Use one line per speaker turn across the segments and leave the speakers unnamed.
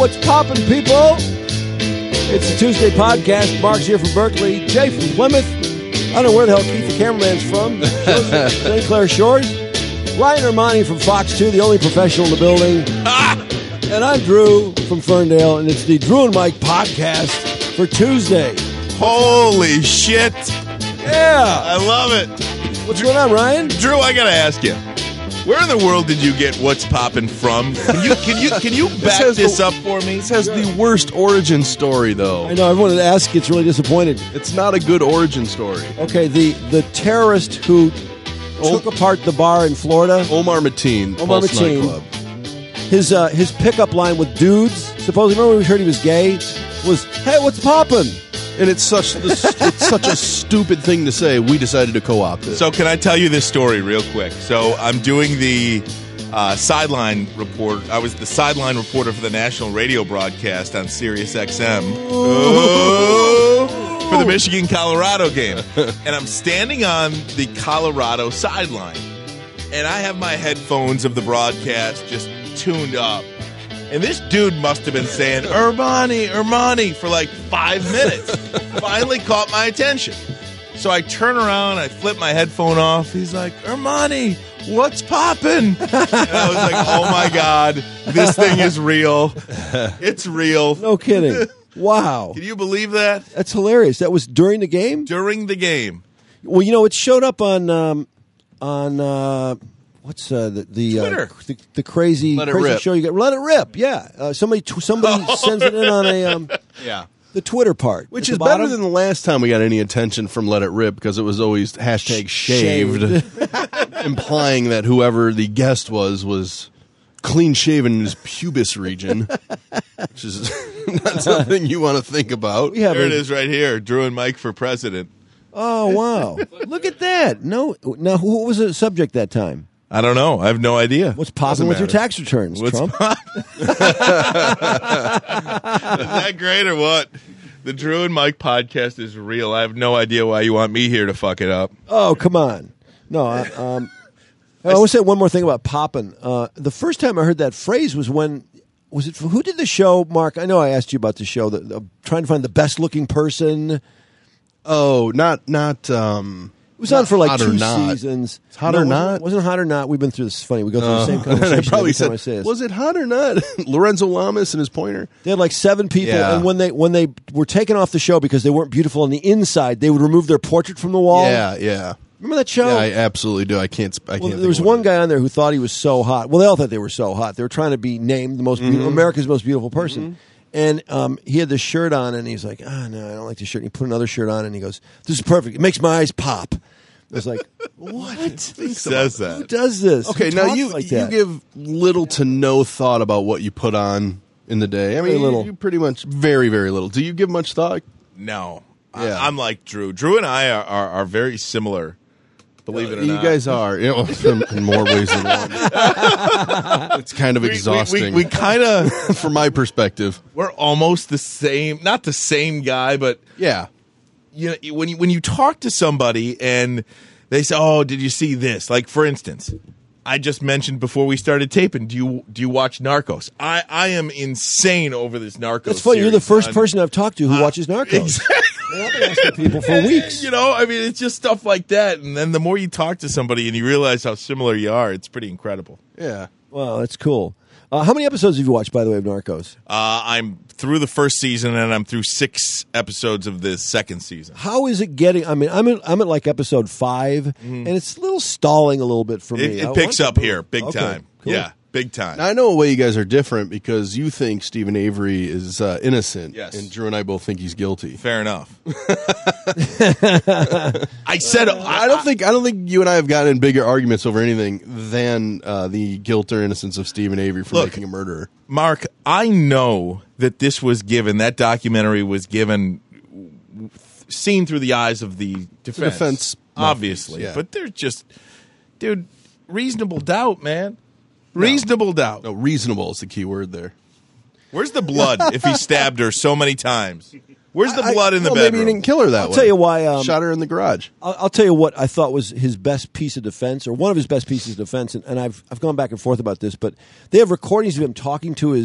What's poppin', people? It's the Tuesday podcast. Mark's here from Berkeley. Jay from Plymouth. I don't know where the hell Keith the cameraman's from. St. Clair Shores. Ryan Armani from Fox 2, the only professional in the building. And I'm Drew from Ferndale, and it's the Drew and Mike podcast for Tuesday.
Holy shit.
Yeah.
I love it.
What's going on, Ryan?
Drew, I got to ask you. Where in the world did you get What's Poppin' from? Can you back this up for me?
This has the worst origin story, though.
I know, everyone that asks gets really disappointed.
It's not a good origin story.
Okay, the terrorist who took apart the bar in Florida.
Omar Mateen.
Omar
Pulse
Mateen.
Nightclub.
His pickup line with dudes, supposedly, remember when we heard he was gay, was, hey, what's poppin'?
And it's such a stupid thing to say. We decided to co-opt it.
So can I tell you this story real quick? So I'm doing the sideline report. I was the sideline reporter for the national radio broadcast on Sirius XM for the Michigan-Colorado game. And I'm standing on the Colorado sideline. And I have my headphones of the broadcast just tuned up. And this dude must have been saying, Armani, for like 5 minutes. Finally caught my attention. So I turn around, I flip my headphone off. He's like, Armani, what's poppin'? And I was like, oh my God, this thing is real. It's real.
No kidding. Wow.
Can you believe that?
That's hilarious. That was during the game?
During the game.
Well, you know, it showed up on what's the
Twitter.
The crazy
Let It Rip.
show you got? Let It Rip. Yeah, somebody sends it in on a the Twitter part,
Which
at
is
the bottom.
better than the last time we got any attention from Let It Rip, because it was always hashtag shaved, implying that whoever the guest was clean shaven in his pubis region, which is not something you want to think about.
We have
There it is right here. Drew and Mike for president.
Oh wow! Look at that. No, now who was the subject that time?
I don't know. I have no idea.
What's popping with your tax returns,
What's
Trump?
Is that great or what? The Drew and Mike podcast is real. I have no idea why you want me here to fuck it up.
Oh, come on. No, I want to say one more thing about poppin'. The first time I heard that phrase was when, was it, who did the show, Mark? I know I asked you about the show, trying to find the best looking person.
Oh, not.
It was on for like
Hot or
2
Not.
seasons.
It's Hot or Not?
Wasn't Hot or Not. We've been through this. Funny. We go through the same
And
conversation
I probably
every time I
said,
say this.
was it hot or not? Lorenzo Lamas and his pointer.
They had like 7 people,
Yeah.
and when they were taken off the show because they weren't beautiful on the inside, they would remove their portrait from the wall.
Yeah.
Remember that show?
Yeah, I absolutely do. I can't.
Well,
think
there was
of
one
what
guy on there who thought he was so hot. Well, they all thought they were so hot. They were trying to be named the most beautiful, America's most beautiful person. And he had this shirt on, and he's like, no, I don't like this shirt. And he put another shirt on, and he goes, this is perfect. It makes my eyes pop. I was like, what?
Who says
Who
that?
does this?
Okay,
Who
now
talks
you
like
you
that?
give little to no thought about what you put on in the day. I mean,
Very little.
you pretty much very, very little. Do you give much thought?
No.
Yeah.
I'm like Drew. Drew and I are very similar, believe it or
You
not.
guys are, in more ways than one. It's kind of exhausting.
We kind of,
from my perspective.
we're almost the same. Not the same guy, but
Yeah.
you know, when you talk to somebody and they say, "Oh, did you see this?" Like, for instance, I just mentioned before we started taping. Do you watch Narcos? I am insane over this Narcos.
That's funny. You're the
series
first person I've talked to who watches Narcos.
Exactly.
And I've been asking people for weeks.
You know, I mean, it's just stuff like that, and then the more you talk to somebody and you realize how similar you are, it's pretty incredible.
Yeah.
Wow, that's cool. How many episodes have you watched, by the way, of Narcos?
I'm through the first season, and I'm through 6 episodes of the second season.
How is it getting? I mean, I'm at like episode 5, and it's a little stalling a little bit for me.
It picks up here, big
Okay,
time.
cool.
Yeah, big time.
Now, I know a way you guys are different because you think Stephen Avery is innocent.
Yes.
And Drew and I both think he's guilty.
Fair enough. I said
I don't think you and I have gotten in bigger arguments over anything than the guilt or innocence of Stephen Avery for
Look,
making a murderer.
Mark, I know that this was given, that documentary was given, seen through the eyes of the defense.
defense
obviously.
yeah.
But they're just, dude, reasonable doubt, man. Reasonable doubt.
No, reasonable is the key word there.
Where's the blood if he stabbed her so many times? Where's the blood in the
Maybe
bedroom?
he didn't kill her that way.
I'll tell you why.
Shot her in the garage.
I'll tell you what I thought was his best piece of defense, or one of his best pieces of defense, and I've gone back and forth about this, but they have recordings of him talking to his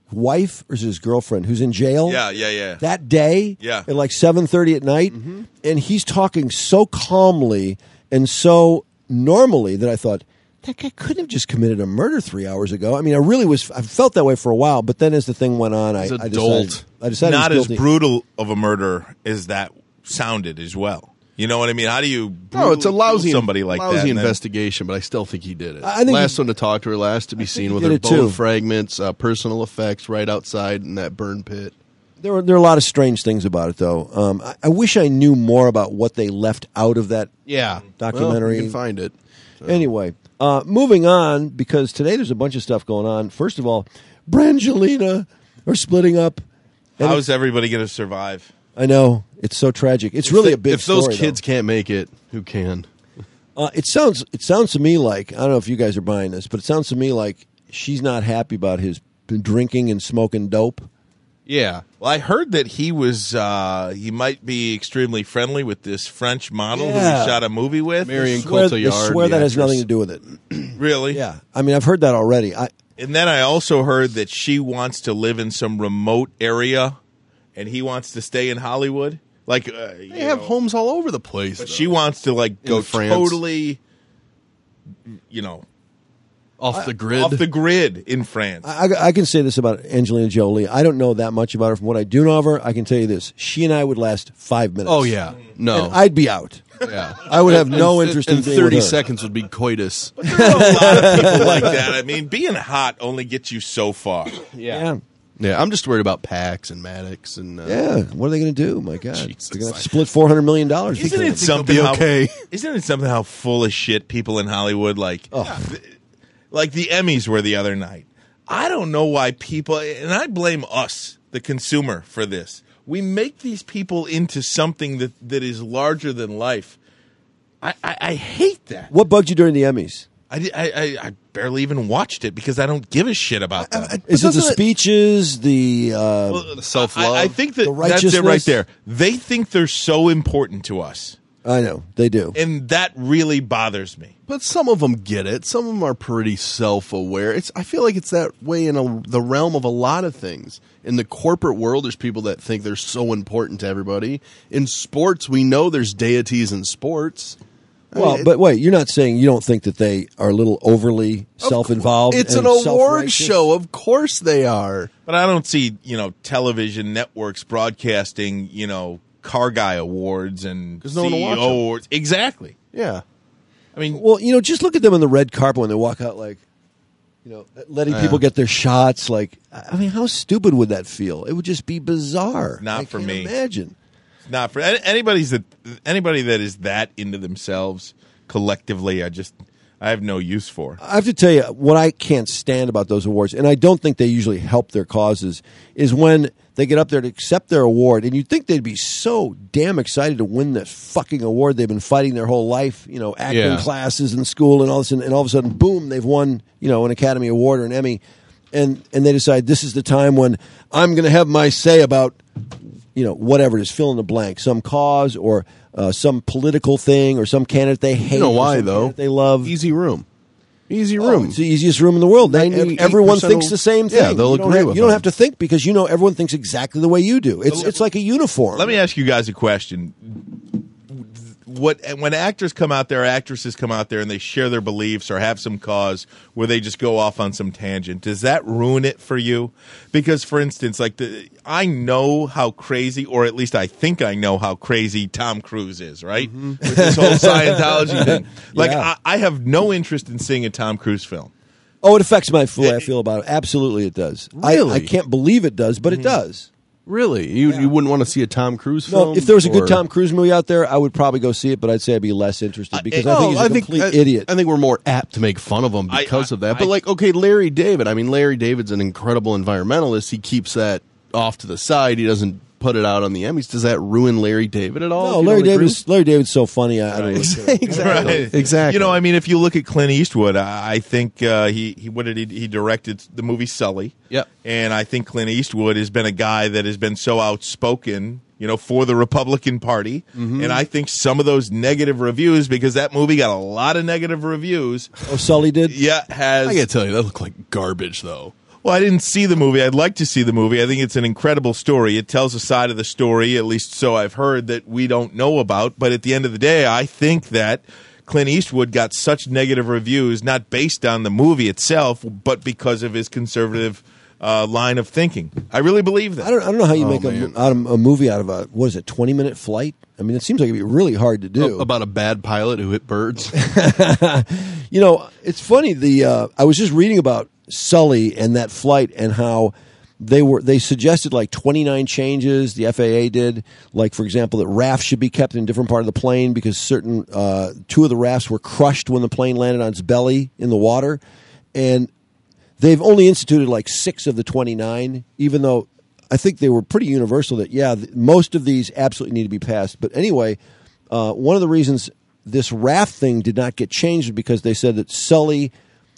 wife or his girlfriend who's in jail.
Yeah.
That day,
Yeah.
at like 7:30 at night, and he's talking so calmly and so normally that I thought that guy couldn't have just committed a murder 3 hours ago. I mean, I felt that way for a while, but then as the thing went on, I decided
not
he was
as
guilty.
brutal of a murder as that sounded as well. You know what I mean? How do you
it's a lousy
kill somebody like
lousy
that? and then-
investigation, but I still think he did it.
I think
last one to talk to her, last to be seen with
did
her
it
bone
too.
fragments, personal effects right outside in that burn pit.
There are a lot of strange things about it, though. I wish I knew more about what they left out of that documentary.
Well, you can find it.
Anyway, moving on, because today there's a bunch of stuff going on. First of all, Brangelina are splitting up. And
How's everybody going to survive?
I know. It's so tragic. It's really a big
If those
story,
kids
though.
can't make it, who can?
It sounds to me like, I don't know if you guys are buying this, but it sounds to me like she's not happy about his drinking and smoking dope.
Yeah.
Well, I heard that he was he might be extremely friendly with this French model who
Yeah.
he shot a movie with.
Marion
They
Cotillard.
swear
the
that has
actress.
nothing to do with it.
Really?
Yeah. I mean, I've heard that already.
And then I also heard that she wants to live in some remote area, and he wants to stay in Hollywood. Like
They have homes all over the place.
but
though.
she wants to like go
France.
totally,
off the grid.
off the grid in France.
I can say this about Angelina Jolie. I don't know that much about her. From what I do know of her, I can tell you this. She and I would last 5 minutes.
Oh yeah, no,
And I'd be out.
yeah.
I would have no interest in
And
being with
30
her.
seconds would be coitus.
There are a lot of people like that. I mean, being hot only gets you so far.
Yeah.
Yeah, I'm just worried about Pax and Maddox and
Yeah. What are they going to do? My God.
Jesus.
They're going to split $400 million.
Isn't it something?
be
How,
okay.
Isn't it something how full of shit people in Hollywood like? Like the Emmys were the other night. I don't know why people, and I blame us, the consumer, for this. We make these people into something that is larger than life. I hate that.
What bugged you during the Emmys?
I barely even watched it because I don't give a shit about them.
Is it the
doesn't it-
speeches, the
self-love.
I think that
The
that's it right
righteousness?
there. They think they're so important to us,
I know, they do.
and that really bothers me.
But some of them get it. Some of them are pretty self-aware. I feel like it's that way in the realm of a lot of things. In the corporate world, there's people that think they're so important to everybody. In sports, we know there's deities in sports.
Well, but wait, you're not saying you don't think that they are a little overly self-involved?
It's
and
an award
self-righteous?
show. Of course they are.
But I don't see, television networks broadcasting, car guy awards and
'Cause no one will
CEO
watch 'em.
awards. Exactly.
Yeah.
I mean,
Well, just look at them on the red carpet when they walk out, like, letting people get their shots. Like, I mean, how stupid would that feel? It would just be bizarre.
Not
I
for
can't
me.
Imagine.
not for anybody that is that into themselves collectively. I have no use for.
I have to tell you, what I can't stand about those awards, and I don't think they usually help their causes, is when they get up there to accept their award, and you'd think they'd be so damn excited to win this fucking award they've been fighting their whole life, acting
Yeah.
classes in school and all this, and all of a sudden, boom, they've won, an Academy Award or an Emmy, and they decide this is the time when I'm going to have my say about, whatever it is, fill in the blank, some cause or some political thing or some candidate they hate.
You know
or
why,
some
though?
candidate they love.
Easy room. Easy
Oh,
room.
it's the easiest room in the world.
98%
Everyone thinks the same thing.
Yeah, they'll
you don't
agree
have,
with
You don't
them.
have to think because everyone thinks exactly the way you do. It's like a uniform.
Let me ask you guys a question. When actors come out there, actresses come out there, and they share their beliefs or have some cause where they just go off on some tangent, does that ruin it for you? Because, for instance, I know how crazy, or at least I think I know how crazy Tom Cruise is, right? With this whole Scientology thing.
Yeah.
I have no interest in seeing a Tom Cruise film.
Oh, it affects my way I feel about it. Absolutely, it does.
Really?
I can't believe it does, but it does.
Really? You wouldn't want to see a Tom Cruise film?
No, if there was a good
or-
Tom Cruise movie out there, I would probably go see it, but I'd say I'd be less interested because I think he's a complete idiot.
I think we're more apt to make fun of him because of that. But Larry David. I mean, Larry David's an incredible environmentalist. He keeps that off to the side. He doesn't put it out on the Emmys. Does that ruin Larry David at all?
No,
if you
Larry
don't agree
David's so funny. I don't really care.
Exactly.
Right.
Exactly.
I mean, if you look at Clint Eastwood, I think he directed the movie Sully.
Yep.
And I think Clint Eastwood has been a guy that has been so outspoken, for the Republican Party.
Mm-hmm.
And I think some of those negative reviews, because that movie got a lot of negative reviews,
Oh, Sully did?
has.
I gotta tell you, that looked like garbage, though.
Well, I didn't see the movie. I'd like to see the movie. I think it's an incredible story. It tells a side of the story, at least so I've heard, that we don't know about. But at the end of the day, I think that Clint Eastwood got such negative reviews, not based on the movie itself, but because of his conservative line of thinking. I really believe that.
I don't know how you make a movie out of a 20-minute flight. I mean, it seems like it'd be really hard to do.
About a bad pilot who hit birds.
It's funny. I was just reading about Sully and that flight and how they suggested like 29 changes. The FAA did, like, for example, that rafts should be kept in a different part of the plane because certain two of the rafts were crushed when the plane landed on its belly in the water, and they've only instituted like 6 of the 29, even though I think they were pretty universal that, most of these absolutely need to be passed. But anyway, one of the reasons this raft thing did not get changed was because they said that Sully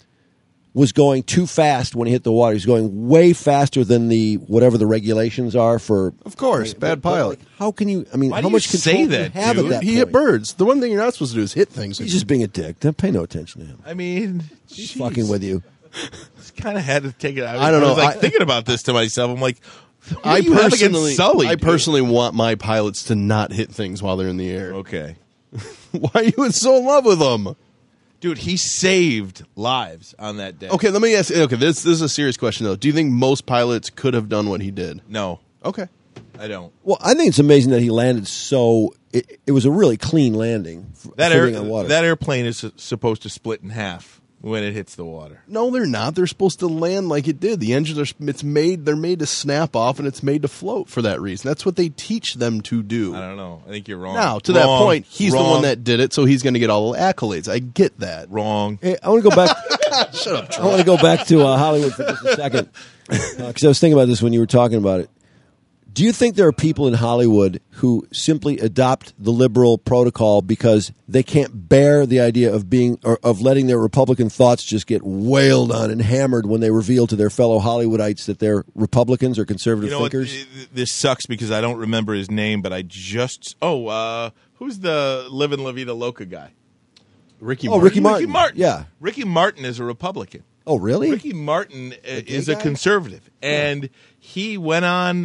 was going too fast when he hit the water. He's going way faster than whatever the regulations are for.
Of course, bad pilot.
How can you? I mean,
Why
how
do
much
you
control
say
do you
that,
have
dude?
at that
He
point?
hit birds. The one thing you're not supposed to do is hit things.
He's just being a dick. Don't pay no attention to him.
I mean,
He's fucking with you.
Just kind of had to take it.
I don't know.
I was like thinking about this to myself. I'm like, what
I
do you have against Sully?
I
dude?
personally want my pilots to not hit things while they're in the air.
Okay.
Why are you so in love with them?
Dude, he saved lives on that day.
Okay, let me ask. Okay, this is a serious question though. Do you think most pilots could have done what he did?
No,
Okay.
I don't.
Well, I think it's amazing that he landed so. It was a really clean landing.
That
on water.
airplane is supposed to split in half when it hits the water.
No, they're not. They're supposed to land like it did. The engines are. They're made to snap off, and it's made to float for that reason. That's what they teach them to do.
I don't know. I think you're wrong.
Now, to
Wrong.
that point, he's the
Wrong.
one that did it, so he's going to get all the accolades. I get that.
Wrong.
Hey, I want to go back.
Shut up,
I want to go back to Hollywood for just a second because I was thinking about this when you were talking about it. Do you think there are people in Hollywood who simply adopt the liberal protocol because they can't bear the idea of letting their Republican thoughts just get wailed on and hammered when they reveal to their fellow Hollywoodites that they're Republicans or conservative thinkers?
This sucks because I don't remember his name, but I just who's the Live in La Vida Loca guy?
Ricky
Oh,
Martin.
Ricky Martin.
Ricky Martin.
Yeah.
Ricky Martin is a Republican.
Oh, really?
Ricky Martin is a
guy?
conservative, and he went on,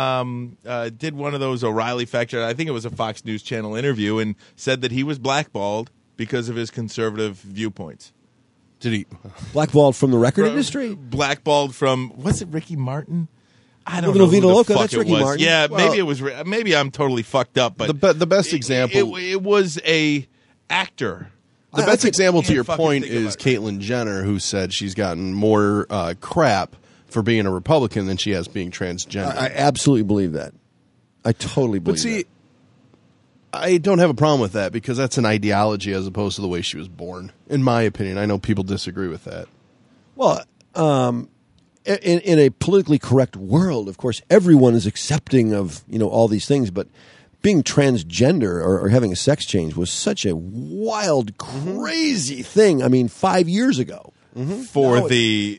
did one of those O'Reilly Factor. I think it was a Fox News Channel interview, and said that he was blackballed because of his conservative viewpoints.
Did he?
Blackballed from the record industry?
Blackballed from, was it Ricky Martin? I don't
Living
know
La Vida
who the
Loca,
fuck
that's
it
Ricky
was.
Martin.
Yeah,
Well,
maybe it was. Maybe I'm totally fucked up, but
The best example.
It was a actor.
The best example to your
fucking
point
think
is
about it.
Caitlyn Jenner, who said she's gotten more crap for being a Republican than she has being transgender.
I absolutely believe that. I totally believe
but see,
that.
I don't have a problem with that because that's an ideology as opposed to the way she was born, in my opinion. I know people disagree with that.
Well, in a politically correct world, of course, everyone is accepting of all these things, but being transgender or having a sex change was such a wild, crazy thing. I mean, 5 years ago.
For
No,
the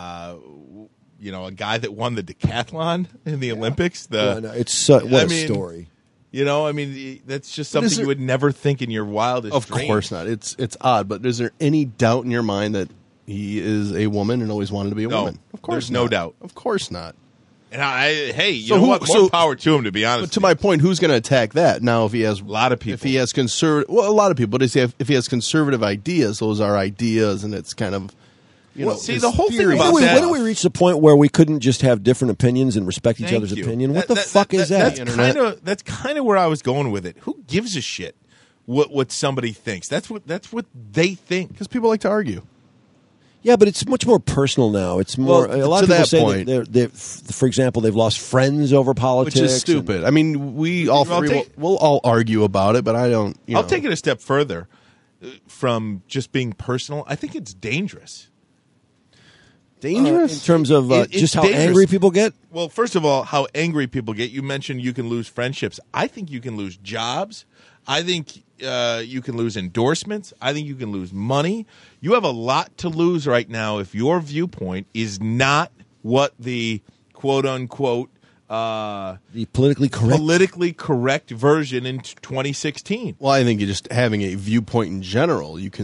a guy that won the decathlon in the Olympics.
It's what
I
a
mean,
story.
That's just something you would never think in your wildest
Of
dreams.
course not. It's odd, but is there any doubt in your mind that he is a woman and always wanted to be a
No,
woman? Of course,
there's no
not.
doubt.
Of course not.
And you
So
know
who-
what? More
so-
power to him, to be honest.
But to my point, who's going to attack that now? If he has
A lot of people.
if he has conservative, well, a lot of people. But if he has conservative ideas, those are ideas, and it's kind of
see,
his
the whole thing
theory.
about
When
that-
do we reach the point where we couldn't just have different opinions and respect each
Thank
other's
you.
opinion? What the fuck is that?
That's kind of where I was going with it. Who gives a shit what somebody thinks? That's what they think.
because people like to argue.
Yeah, but it's much more personal now. It's more
Well,
a lot
to
of people
that
say
point-
that they're, for example, they've lost friends over politics,
Which is stupid. I mean, we all
I'll
three
take-
we'll all argue about it, but I don't.
I'll take it a step further from just being personal. I think it's dangerous.
dangerous
in terms of
It's
just how
dangerous.
angry people get.
Well, first of all, how angry people get. You mentioned you can lose friendships. I think you can lose jobs. I think you can lose endorsements. I think you can lose money. You have a lot to lose right now if your viewpoint is not what the quote-unquote
The politically correct
version in 2016.
Well, I think you just having a viewpoint in general, you can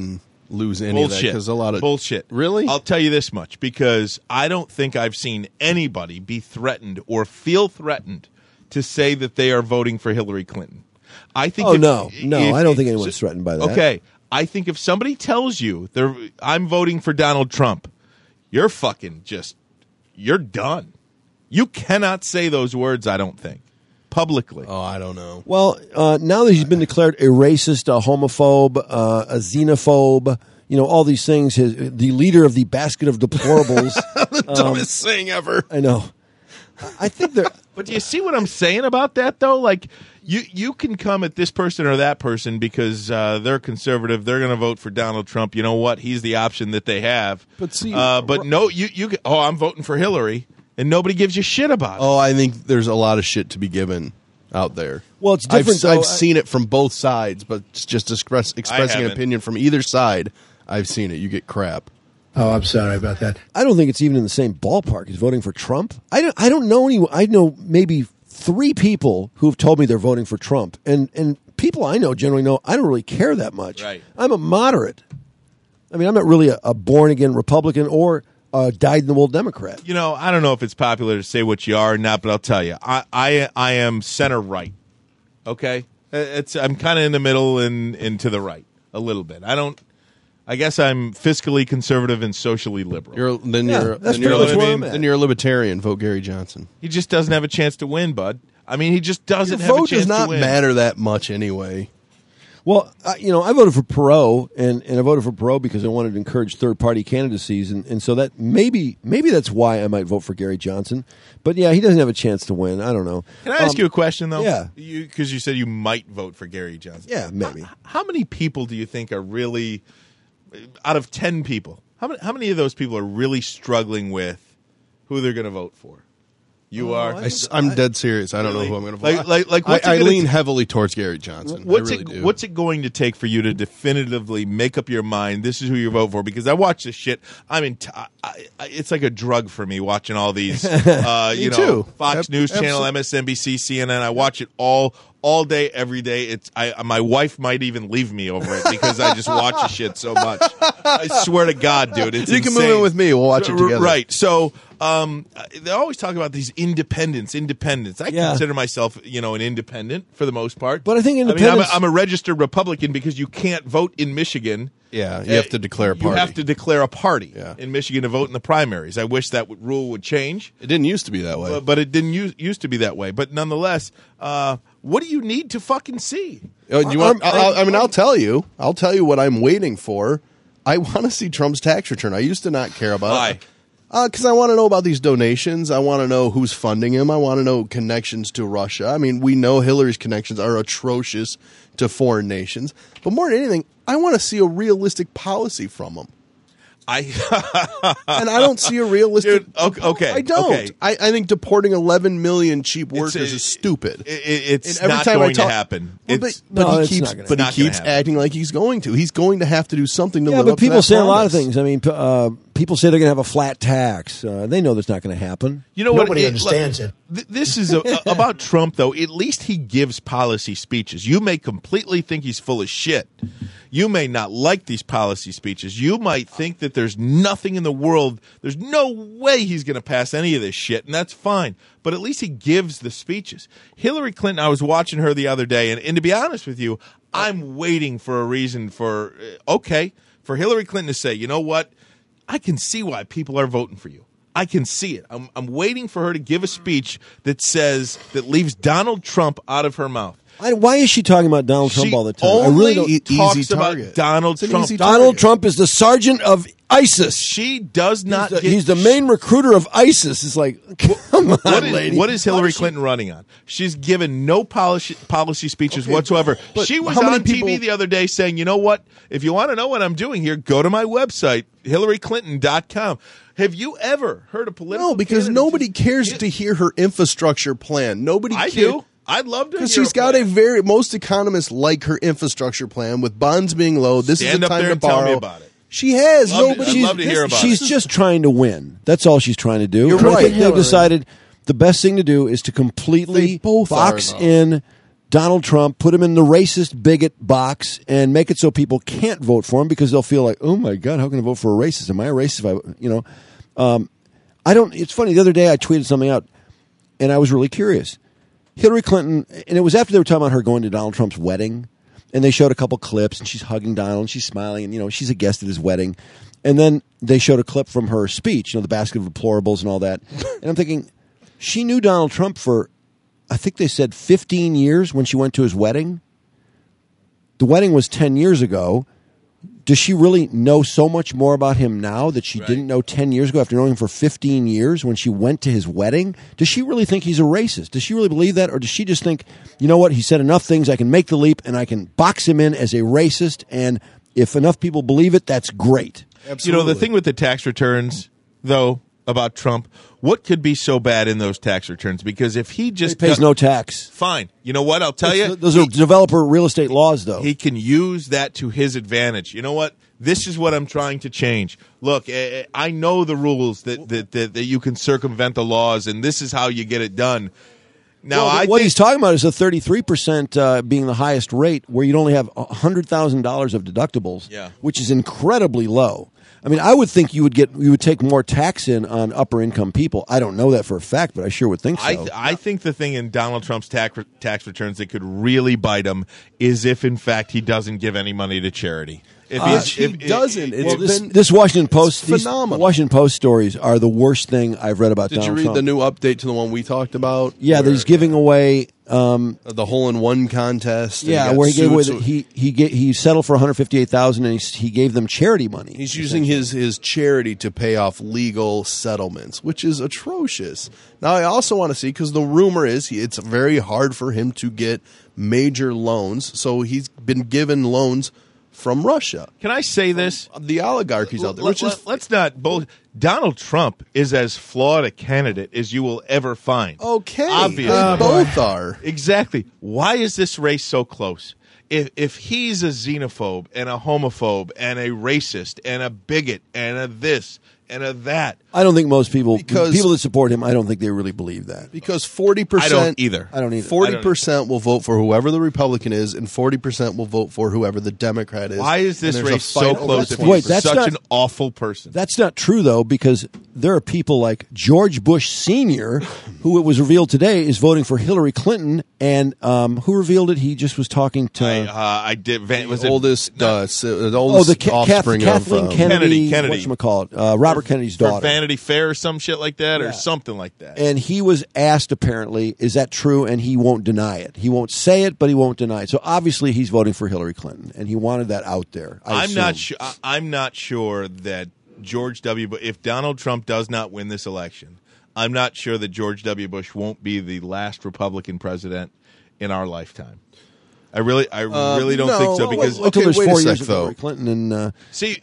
lose any of that because a lot of
bullshit.
Really?
I'll tell you this much, because I don't think I've seen anybody be threatened or feel threatened to say that they are voting for Hillary Clinton. I think.
I don't think anyone's threatened by that.
Okay, I think if somebody tells you I'm voting for Donald Trump, you're fucking you're done. You cannot say those words, I don't think, publicly.
Oh, I don't know.
Well, now that he's been declared a racist, a homophobe, a xenophobe, all these things, the leader of the basket of deplorables.
The dumbest thing ever.
I know. I think they're...
But do you see what I'm saying about that, though? Like, you can come at this person or that person because they're conservative. They're going to vote for Donald Trump. You know what? He's the option that they have.
But see,
no, I'm voting for Hillary, and nobody gives you shit about it.
Oh, I think there's a lot of shit to be given out there.
Well, it's different.
I've seen it from both sides, but just expressing an opinion from either side, I've seen it. You get crap.
Oh, I'm sorry about that.
I don't think it's even in the same ballpark as voting for Trump. I don't know anyone. I know maybe 3 people who've told me they're voting for Trump, and people I know generally know I don't really care that much.
Right. I'm
a moderate. I mean, I'm not really a born again Republican or a dyed in the wool Democrat.
I don't know if it's popular to say what you are or not, but I'll tell you, I am center right. Okay, I'm kind of in the middle and to the right a little bit. I guess I'm fiscally conservative and socially liberal.
Then you're a
libertarian. Vote Gary Johnson.
He just doesn't have a chance to win, bud. I mean, he just doesn't have a chance to win.
Vote does not matter that much anyway.
Well, I voted for Perot, and I voted for Perot because I wanted to encourage third-party candidacies, and so that maybe that's why I might vote for Gary Johnson. But yeah, he doesn't have a chance to win. I don't know.
Can I ask you a question, though?
Yeah.
Because you said you might vote for Gary Johnson.
Yeah, maybe.
How many people do you think are really... Out of 10 people, how many of those people are really struggling with who they're going to vote for? You are.
I'm dead serious. I don't know who I'm going to vote. I lean heavily towards Gary Johnson.
What's it going to take for you to definitively make up your mind? This is who you vote for. Because I watch this shit. It's like a drug for me watching all these.
Too.
Fox News Channel, MSNBC, CNN. I watch it all day, every day. My wife might even leave me over it because I just watch the shit so much. I swear to God, dude, it's
you can move in with me. We'll watch it together.
Right. So they always talk about these independents. I consider myself, an independent for the most part.
But I think independents...
I'm a registered Republican because you can't vote in Michigan.
Yeah, you have to declare a party.
You have to declare a party in Michigan to vote in the primaries. I wish that rule would change.
It didn't used to be that way.
But it didn't used to be that way. But nonetheless, what do you need to fucking see?
I'll tell you. I'll tell you what I'm waiting for. I want to see Trump's tax return. I used to not care about it. Because I want to know about these donations. I want to know who's funding him. I want to know connections to Russia. I mean, we know Hillary's connections are atrocious to foreign nations. But more than anything, I want to see a realistic policy from him. And I don't see a realistic...
Dude, okay.
I don't.
Okay.
I think deporting 11 million cheap workers is stupid.
It's not going to happen.
But he keeps acting like he's going to. He's going to have to do something to live up to that
people say
promise.
A lot of things. I mean, people say they're going to have a flat tax. They know that's not going to happen.
You know what?
Nobody understands it.
This is about Trump, though. At least he gives policy speeches. You may completely think he's full of shit. You may not like these policy speeches. You might think that there's nothing in the world, there's no way he's going to pass any of this shit, and that's fine. But at least he gives the speeches. Hillary Clinton, I was watching her the other day, and to be honest with you, I'm waiting for a reason for Hillary Clinton to say, you know what, I can see why people are voting for you. I can see it. I'm waiting for her to give a speech that leaves Donald Trump out of her mouth.
Why is she talking about Donald Trump all the time?
I really
don't.
Talks about Donald Trump.
Donald Trump is the sergeant of ISIS.
She does not.
He's the main recruiter of ISIS. It's like, come on, lady.
What is Hillary Clinton running on? She's given no policy speeches whatsoever. She was on TV the other day saying, you know what? If you want to know what I'm doing here, go to my website, HillaryClinton.com. Have you ever heard a political?
No, because nobody cares to hear her infrastructure plan.
I do. I'd love to hear.
Because she's got most economists like her infrastructure plan with bonds being low. This is the time to borrow.
Tell me about it.
She has
nobody. I'd love to hear about it.
She's just trying to win. That's all she's trying to do.
You're right.
They've decided the best thing to do is to completely box in Donald Trump, put him in the racist bigot box, and make it so people can't vote for him because they'll feel like, oh my God, how can I vote for a racist? Am I a racist? I don't. It's funny. The other day I tweeted something out, and I was really curious. Hillary Clinton, and it was after they were talking about her going to Donald Trump's wedding, and they showed a couple clips, and she's hugging Donald, and she's smiling, and she's a guest at his wedding, and then they showed a clip from her speech, the basket of deplorables and all that, and I'm thinking, she knew Donald Trump for, I think they said 15 years when she went to his wedding. The wedding was 10 years ago. Does she really know so much more about him now that she didn't know 10 years ago after knowing him for 15 years when she went to his wedding? Does she really think he's a racist? Does she really believe that? Or does she just think, you know what, he said enough things, I can make the leap and I can box him in as a racist, and if enough people believe it, that's great.
Absolutely.
The thing with the tax returns, though, about Trump, what could be so bad in those tax returns? Because if he just
He pays no tax.
fine. You know what? I'll tell you.
Those are developer real estate laws, though.
He can use that to his advantage. You know what? This is what I'm trying to change. Look, I know the rules that you can circumvent the laws, and this is how you get it done. Now,
what he's talking about is a 33% being the highest rate, where you'd only have $100,000 of deductibles, which is incredibly low. I mean, I would think you would take more tax in on upper income people. I don't know that for a fact, but I sure would think so.
I think the thing in Donald Trump's tax returns that could really bite him is if, in fact, he doesn't give any money to charity.
If he doesn't,
this Washington Post,
phenomenal.
These Washington Post stories are the worst thing I've read about Donald Trump.
Did you read the new update to the one we talked about?
Yeah, that he's giving away
the hole-in-one contest.
Yeah, where he gave away he settled for $158,000 and he gave them charity money.
He's using his charity to pay off legal settlements, which is atrocious. Now, I also want to see, because the rumor is it's very hard for him to get major loans, so he's been given loans from Russia.
Can I say this?
The oligarchies out there.
Let's not both. Donald Trump is as flawed a candidate as you will ever find.
Okay.
Obviously.
Both are.
Exactly. Why is this race so close? If he's a xenophobe and a homophobe and a racist and a bigot and a this and a that.
I don't think most people that support him, I don't think they really believe that.
Because 40%.
I don't either.
40% will vote for whoever the Republican is, and 40% will vote for whoever the Democrat is.
Why is this race so close if
Wait,
he's such an awful person?
That's not true, though, because there are people like George Bush Sr., who it was revealed today is voting for Hillary Clinton, and who revealed it? He just was talking to...
I did.
Was the oldest offspring
Kathleen
of
Kennedy.
Kennedy.
Whatchamacallit? Robert Kennedy's daughter.
For Vanity Fair or some shit like that, or something like that.
And he was asked, apparently, is that true? And he won't deny it. He won't say it, but he won't deny it. So obviously he's voting for Hillary Clinton, and he wanted that out there. I'm
not sure that George W. Bush, if Donald Trump does not win this election, I'm not sure that George W. Bush won't be the last Republican president in our lifetime. I really don't think so, because
there's 4 years
though.
Hillary Clinton and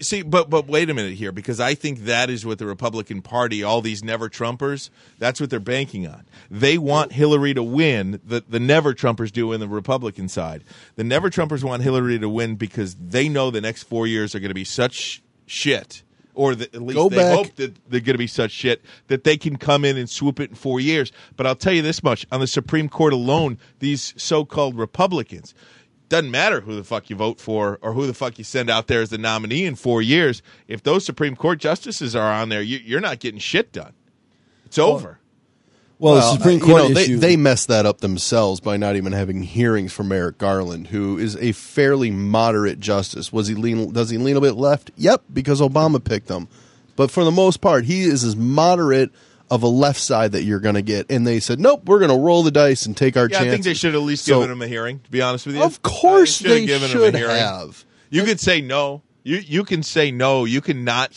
but wait a minute here, because I think that is what the Republican Party, all these never Trumpers, that's what they're banking on. They want Hillary to win. The never Trumpers do in the Republican side. The never Trumpers want Hillary to win because they know the next 4 years are going to be such shit. Or at least they hope that they're going to be such shit that they can come in and swoop it in 4 years. But I'll tell you this much. On the Supreme Court alone, these so-called Republicans, doesn't matter who the fuck you vote for or who the fuck you send out there as the nominee in 4 years. If those Supreme Court justices are on there, you're not getting shit done. It's over.
Well, the Supreme Court issue.
They messed that up themselves by not even having hearings for Merrick Garland, who is a fairly moderate justice. Does he lean a bit left? Yep, because Obama picked him. But for the most part, he is as moderate of a left side that you're going to get. And they said, nope, we're going to roll the dice and take our chances.
I think they should at least given him a hearing, to be honest with you.
Of course they
given
should
him a hearing.
have.
You could say no. You can say no. You cannot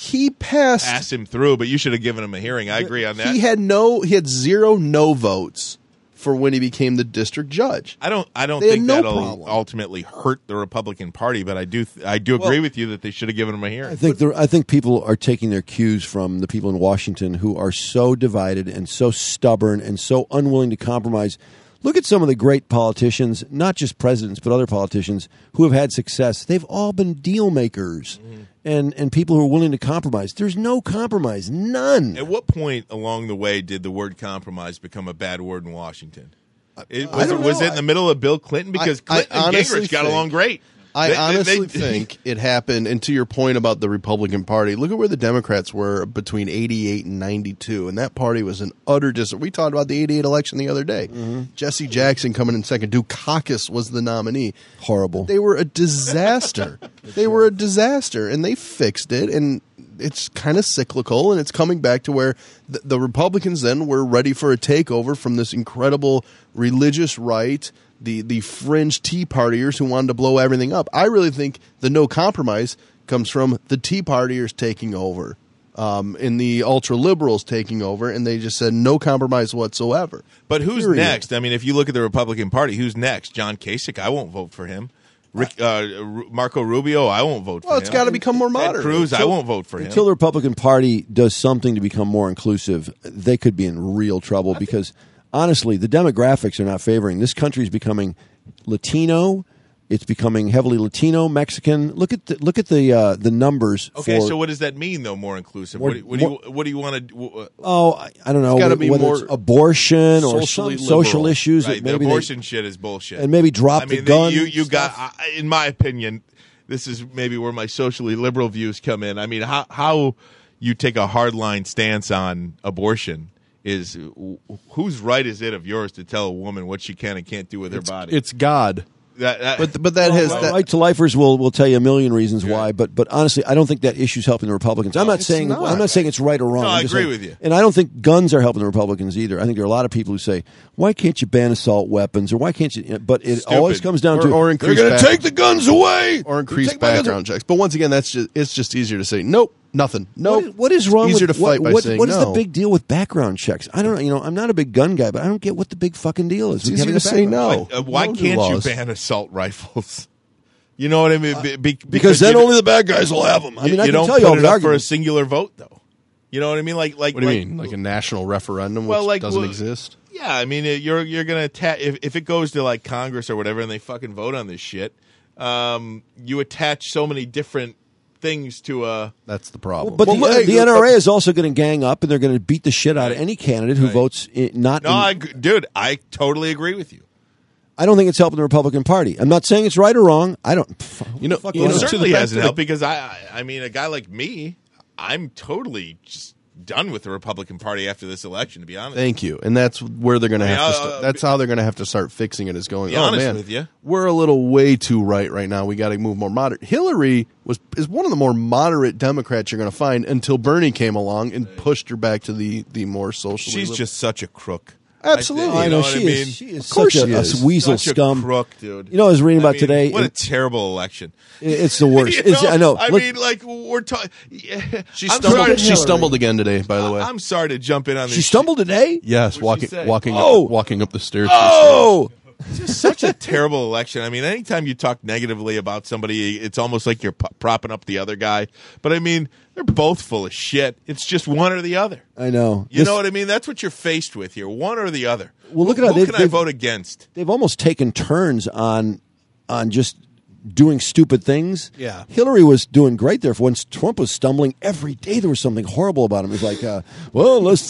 pass him through, but you should have given him a hearing. I agree on that.
He had 0 no votes for when he became the district judge.
I don't think that'll ultimately hurt the Republican Party, but I do agree with you that they should have given him a hearing.
I think people are taking their cues from the people in Washington who are so divided and so stubborn and so unwilling to compromise. Look at some of the great politicians, not just presidents, but other politicians who have had success. They've all been deal makers and people who are willing to compromise. There's no compromise, none.
At what point along the way did the word compromise become a bad word in Washington? Was it in the middle of Bill Clinton? Because Clinton and Gingrich got along great.
I honestly think it happened, and to your point about the Republican Party, look at where the Democrats were between 88 and 92, and that party was an utter disaster. We talked about the 88 election the other day. Mm-hmm. Jesse Jackson coming in second. Dukakis was the nominee.
Horrible.
They were a disaster. They were a disaster, and they fixed it, and it's kind of cyclical, and it's coming back to where the Republicans then were ready for a takeover from this incredible religious right, the fringe Tea Partiers who wanted to blow everything up. I really think the no compromise comes from the Tea Partiers taking over, and the ultra liberals taking over, and they just said no compromise whatsoever.
But who's next? I mean, if you look at the Republican Party, who's next? John Kasich, I won't vote for him. Marco Rubio, I won't vote for him.
Well, it's got to become more modern.
Ted Cruz, I won't vote for him.
Until the Republican Party does something to become more inclusive, they could be in real trouble because, honestly, the demographics are not favoring. This country is becoming Latino. It's becoming heavily Latino, Mexican. Look at the numbers.
Okay, so what does that mean, though? More inclusive. What do you want to?
I don't know.
It's got to be
whether
more
it's abortion or some social issues.
Right, the abortion shit is bullshit.
And maybe drop the gun.
You got, in my opinion, this is maybe where my socially liberal views come in. I mean, how you take a hardline stance on abortion is whose right is it of yours to tell a woman what she can and can't do with her body?
It's God.
But that has right to lifers will tell you a million reasons why. But honestly, I don't think that issue's helping the Republicans. I'm not saying it's right or wrong.
No, I agree with you.
And I don't think guns are helping the Republicans either. I think there are a lot of people who say, "Why can't you ban assault weapons?" or "Why can't you?" But it always comes down to
or
they're going to take the guns away
or increase background checks. But once again, it's just easier to say nope. Nothing. No.
What is wrong?
Easier
with,
to fight by saying
what
no.
is the big deal with background checks? I don't know. You know, I'm not a big gun guy, but I don't get what the big fucking deal is.
It's easier to say no.
Why can't you ban assault rifles? You know what I mean?
Because then only the bad guys will have them. I mean, I can tell you all the
arguments.
arguments
For a singular vote, though. You know what I mean? Like
what do you mean? Like a national referendum, which doesn't exist?
Yeah, I mean, you're going to if it goes to like Congress or whatever, and they fucking vote on this shit, you attach so many different things to
that's the problem.
But the NRA is also going to gang up, and they're going to beat the shit out of any candidate who votes not. No,
dude, I totally agree with you.
I don't think it's helping the Republican Party. I'm not saying it's right or wrong. I don't.
It certainly hasn't helped because I mean, a guy like me, I'm totally just done with the Republican Party after this election. To be honest,
thank you, and that's where they're going to have to. That's how they're going to have to start fixing it. Is going.
Be honest with you,
we're a little way too right now. We got to move more moderate. Hillary is one of the more moderate Democrats you're going to find until Bernie came along and pushed her back to the more social.
She's just such a crook.
Absolutely,
I know she is. She is such a weasel scum.
A crook, dude.
You know, I was reading about today.
What a terrible election!
It's the worst. I know.
I mean, like we're talking.
She stumbled again today. By the way,
I'm sorry to jump in on this.
She stumbled today.
Yes, walking up the stairs.
Oh. It's just such a terrible election. I mean, anytime you talk negatively about somebody, it's almost like you're propping up the other guy. But I mean, they're both full of shit. It's just one or the other.
I know.
You know what I mean? That's what you're faced with here, one or the other.
Well, look at how
who can I vote against?
They've almost taken turns on just doing stupid things.
Yeah.
Hillary was doing great there. Once Trump was stumbling every day, there was something horrible about him. It was like, well, unless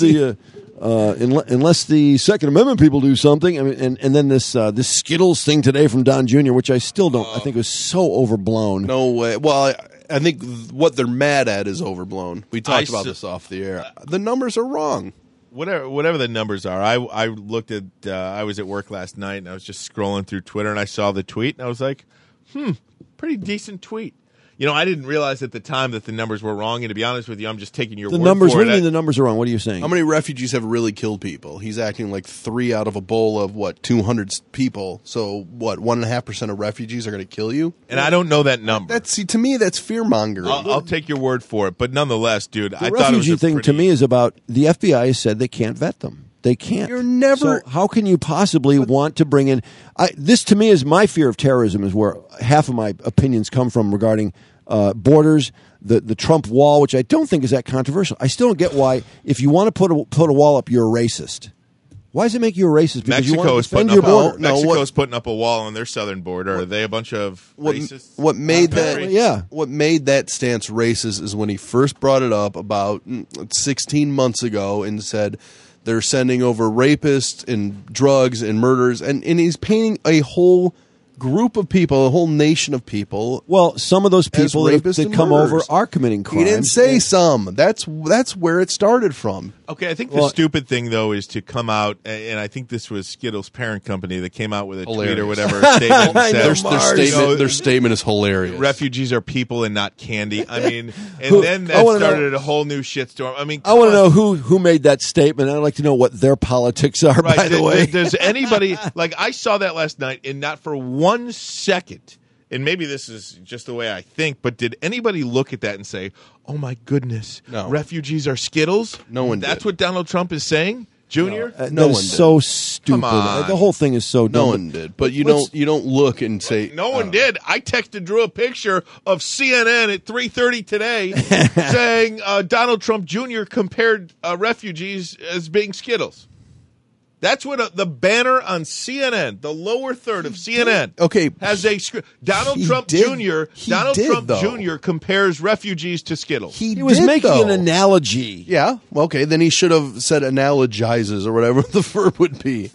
the Second Amendment people do something. I mean, and then this Skittles thing today from Don Jr., which I still don't. I think was so overblown.
No way. Well, I think what they're mad at is overblown. We talked about this off the air. The numbers are wrong.
Whatever the numbers are, I looked at. I was at work last night and I was just scrolling through Twitter and I saw the tweet and I was like, pretty decent tweet. You know, I didn't realize at the time that the numbers were wrong, and to be honest with you, I'm just taking your word for it.
What do you mean the numbers are wrong? What are you saying?
How many refugees have really killed people? He's acting like 3 out of a bowl of, 200 people. So, 1.5% of refugees are going to kill you?
And I don't know that number.
To me, that's fear-mongering.
I'll take your word for it, but nonetheless, dude, I thought it was
The refugee thing to me is about the FBI has said they can't vet them. They can't.
You're never.
So how can you possibly want to bring in? This to me is my fear of terrorism. Is where half of my opinions come from regarding borders, the Trump wall, which I don't think is that controversial. I still don't get why, if you want to put a wall up, you're a racist. Why does it make you a racist? Because you want to defend your border.
Mexico's putting up a wall on their southern border. Are they a bunch of racists?
What made that stance racist is when he first brought it up about 16 months ago and said They're sending over rapists and drugs and murders, and he's painting a whole group of people, a whole nation of people.
Well, some of those people that come over are committing crimes.
He didn't say some. That's where it started from.
Okay, I think the stupid thing, though, is to come out, and I think this was Skittles' parent company that came out with a tweet or whatever statement and said,
their statement is hilarious.
Refugees are people and not candy. I mean, and then that started a whole new shitstorm. I mean,
I want to know who made that statement. I'd like to know what their politics are, by the way.
Does anybody, like, I saw that last night, and not for 1 second, and maybe this is just the way I think, but did anybody look at that and say, oh my goodness, refugees are Skittles?
No one
That's
did.
what Donald Trump is saying? Junior?
No one did. So stupid.
Come on.
The whole thing is so dumb.
No one did. But you don't look and say
No one did. I texted Drew a picture of CNN at 3:30 today saying Donald Trump Jr. compared refugees as being Skittles. That's what the banner on CNN, the lower third of CNN, has a Donald Trump Jr. Donald Trump Jr. compares refugees to Skittles.
He was making an analogy.
Yeah. Okay. Then he should have said analogizes or whatever the verb would be.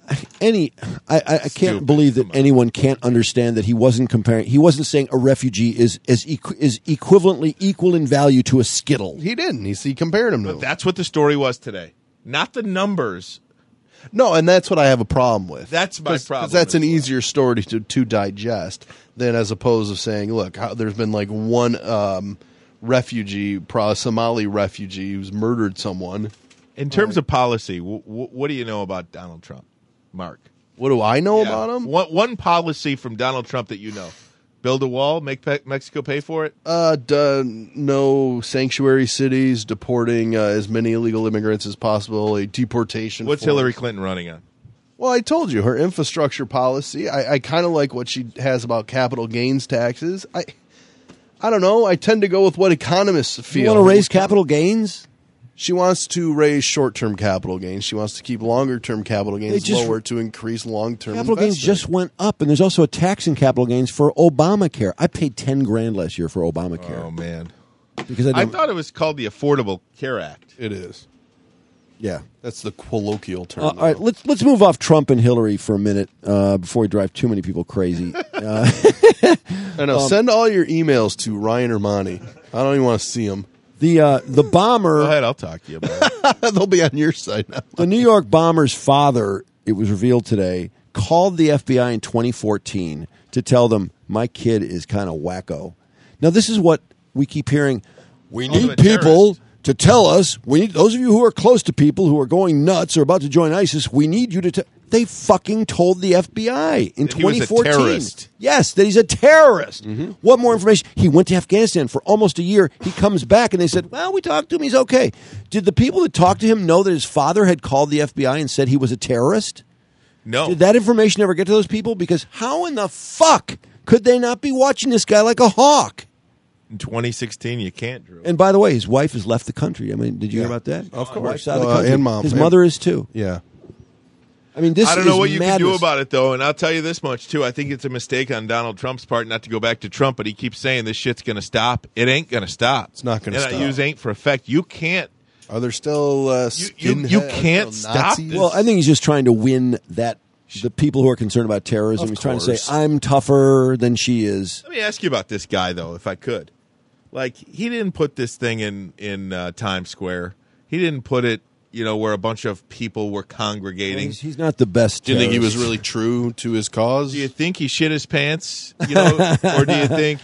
I can't believe that anyone can't understand that he wasn't comparing. He wasn't saying a refugee is equivalently equal in value to a Skittle.
He didn't. He compared him to.
But that's what the story was today, not the numbers.
No, and that's what I have a problem with.
That's my problem.
Because that's an easier story to digest than as opposed to saying, look, there's been like one refugee, Somali refugee, who's murdered someone.
In terms of policy, what do you know about Donald Trump, Mark?
What do I know about him?
One policy from Donald Trump that you know. Build a wall, make Mexico pay for it?
No sanctuary cities, deporting as many illegal immigrants as possible, a deportation.
What's Hillary Clinton running on?
Well, I told you, her infrastructure policy. I kind of like what she has about capital gains taxes. I don't know. I tend to go with what economists feel.
You want to raise capital gains?
She wants to raise short-term capital gains. She wants to keep longer-term capital gains lower to increase long-term
capital gains just went up, and there's also a tax in capital gains for Obamacare. I paid $10,000 last year for Obamacare.
Oh man,
because
I thought it was called the Affordable Care Act.
It is.
Yeah,
that's the colloquial term.
All right, let's move off Trump and Hillary for a minute before we drive too many people crazy.
I know. Send all your emails to Ryan Ermani. I don't even want to see them.
The bomber.
Go ahead, I'll talk to you about it.
They'll be on your side now.
The New York bomber's father, it was revealed today, called the FBI in 2014 to tell them, my kid is kind of wacko. Now, this is what we keep hearing. We need people to tell us. We need those of you who are close to people who are going nuts or about to join ISIS. We need you to. They fucking told the FBI in 2014.
He was a terrorist.
Yes, that he's a terrorist.
Mm-hmm.
What more information? He went to Afghanistan for almost a year. He comes back and they said, well, we talked to him. He's okay. Did the people that talked to him know that his father had called the FBI and said he was a terrorist?
No.
Did that information ever get to those people? Because how in the fuck could they not be watching this guy like a hawk?
In 2016, you can't, Drew.
And by the way, his wife has left the country. I mean, did you hear about that?
Of course.
Wife's out of the country.
And mom.
His mother is too.
Yeah.
I mean, this
I don't know what
is
you
madness.
can do about it, though, and I'll tell you this much, too. I think it's a mistake on Donald Trump's part not to go back to Trump, but he keeps saying this shit's going to stop. It ain't going to stop.
It's not going to stop.
And I use ain't for effect. You can't.
Are there still
you can't stop this.
Well, I think he's just trying to win the people who are concerned about terrorism. He's trying to say, I'm tougher than she is.
Let me ask you about this guy, though, if I could. Like, he didn't put this thing in Times Square. He didn't put it, where a bunch of people were congregating.
He's not the best.
Do you think he was really true to his cause?
Do you think he shit his pants, or do you think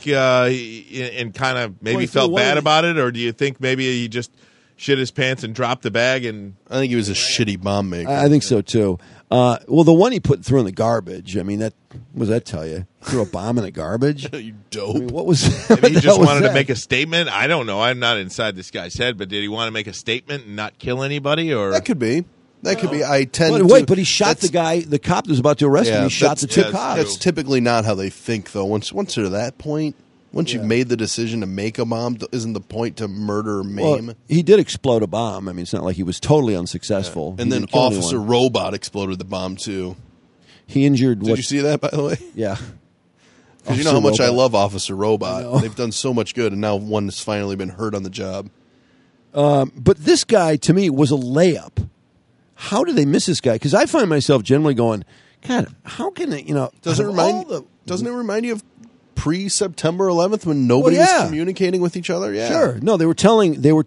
and kind of maybe felt bad about it, or do you think maybe he just shit his pants and dropped the bag? And
I think he was a shitty bomb maker.
I think so too. Well, the one he threw in the garbage. I mean, what does that tell you? Threw a bomb in the garbage.
You dope.
I mean, what was?
Maybe he just wanted to make a statement. I don't know. I'm not inside this guy's head, but did he want to make a statement and not kill anybody? Or
that could be. That could be. I tend to
wait, but he shot the guy. The cop that was about to arrest him. He shot the two cops.
That's typically not how they think, though. Once they're to that point. Once you've made the decision to make a bomb, isn't the point to murder or maim?
Well, he did explode a bomb. I mean, it's not like he was totally unsuccessful.
Yeah. And then Officer Robot exploded the bomb, too.
He injured...
Did you see that, by the way?
Yeah.
Because you know how much I love Officer Robot. They've done so much good, and now one has finally been hurt on the job.
But this guy, to me, was a layup. how do they miss this guy? Because I find myself generally going, God, how can it?
Doesn't it remind you of pre-September 11th when nobody was communicating with each other? Yeah,
sure. No, they were telling. The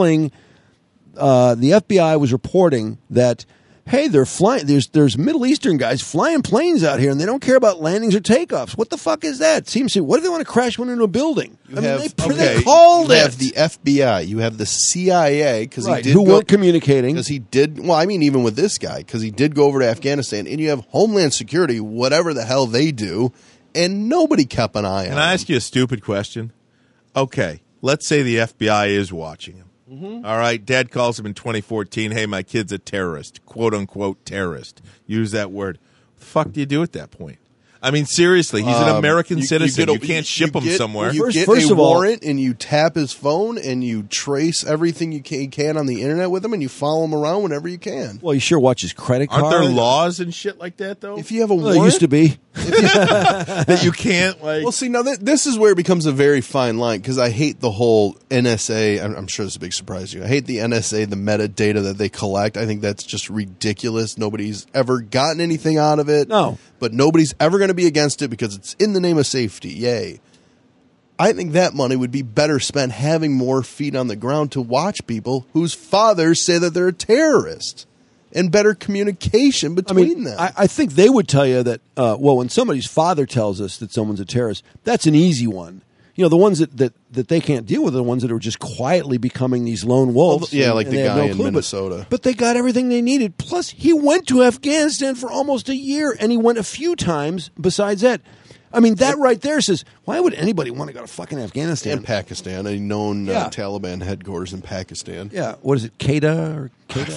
FBI was reporting that, hey, they're flying. There's Middle Eastern guys flying planes out here, and they don't care about landings or takeoffs. What the fuck is that? What if they want to crash one into a building? They called it.
You have the FBI. You have the CIA because he did
who weren't communicating.
Because he did. Well, I mean, even with this guy, because he did go over to Afghanistan, and you have Homeland Security, whatever the hell they do, and nobody kept an eye on him.
Can I ask you a stupid question? Okay, let's say the FBI is watching him. Mm-hmm. All right, Dad calls him in 2014, hey, my kid's a terrorist, quote-unquote terrorist. Use that word. What the fuck do you do at that point? I mean, seriously, he's an American citizen. You can't ship him somewhere.
You get a warrant, and you tap his phone, and you trace everything you can on the internet with him, and you follow him around whenever you can.
Well, you sure watch his credit card.
Aren't there laws and shit like that, though?
If you have a warrant.
There used to be.
That you can't, like...
Well, see, now this is where it becomes a very fine line, because I hate the whole NSA. I'm sure this is a big surprise to you. I hate the NSA, the metadata that they collect. I think that's just ridiculous. Nobody's ever gotten anything out of it.
No.
But nobody's ever going to be against it because it's in the name of safety. Yay. I think that money would be better spent having more feet on the ground to watch people whose fathers say that they're a terrorist, and better communication between them.
I think they would tell you that, when somebody's father tells us that someone's a terrorist, that's an easy one. The ones that they can't deal with are the ones that are just quietly becoming these lone wolves.
Like the guy in Minnesota.
But they got everything they needed. Plus, he went to Afghanistan for almost a year, and he went a few times besides that. I mean, that right there says, why would anybody want to go to fucking Afghanistan?
And Pakistan, a known Taliban headquarters in Pakistan.
Yeah, what is it, Quetta,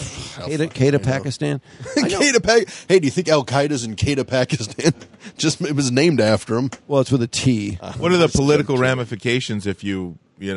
Pakistan?
Hey, do you think Al-Qaeda's in Quetta, Pakistan? Just it was named after him.
Well, it's with a T.
What are the political ramifications if you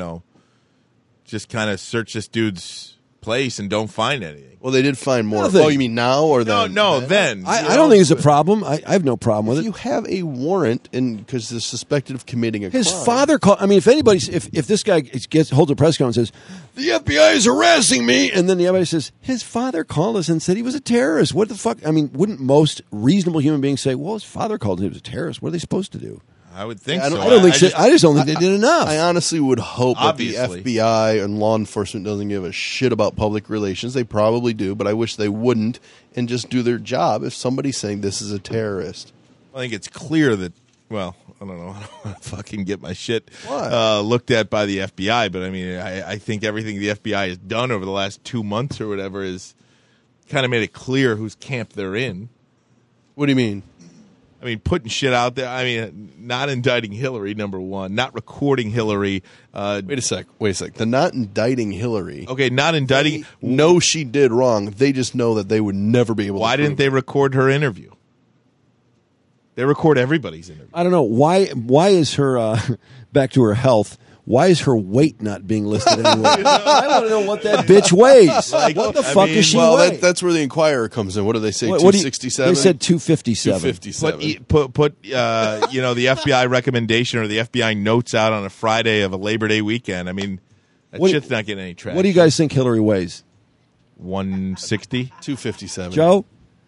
just kind of search this dude's place and don't find anything?
Well, they did find more. Oh, you mean now or then?
No, then.
I don't think it's a problem. I have no problem with it.
You have a warrant, and because they're suspected of committing a crime.
His father called. I mean, if this guy holds a press conference and says, the FBI is harassing me, and then the FBI says, his father called us and said he was a terrorist. What the fuck? I mean, wouldn't most reasonable human beings say, well, his father called him, he was a terrorist. What are they supposed to do?
I would think so.
I just don't think they did enough.
I honestly would hope that the FBI and law enforcement doesn't give a shit about public relations. They probably do, but I wish they wouldn't and just do their job if somebody's saying this is a terrorist.
I think it's clear that, well, I don't know. I don't want to fucking get my shit looked at by the FBI, but I mean, I think everything the FBI has done over the last 2 months or whatever is kind of made it clear whose camp they're in.
What do you mean?
I mean, putting shit out there. I mean, not indicting Hillary, number one. Not recording Hillary.
Wait a sec. They're not indicting Hillary.
Okay, not indicting.
They know she did wrong. They just know that they would never be able to.
Why didn't they record her interview? They record everybody's interview.
I don't know. Why is her, back to her health, why is her weight not being listed anywhere? I want to know what that bitch weighs. What the fuck is she weighing?
That's where the Inquirer comes in. What do they say, 267?
They said 257.
257.
Put the FBI recommendation or the FBI notes out on a Friday of a Labor Day weekend. I mean, that shit's not getting any traction.
What do you guys think Hillary weighs?
160?
257.
Joe?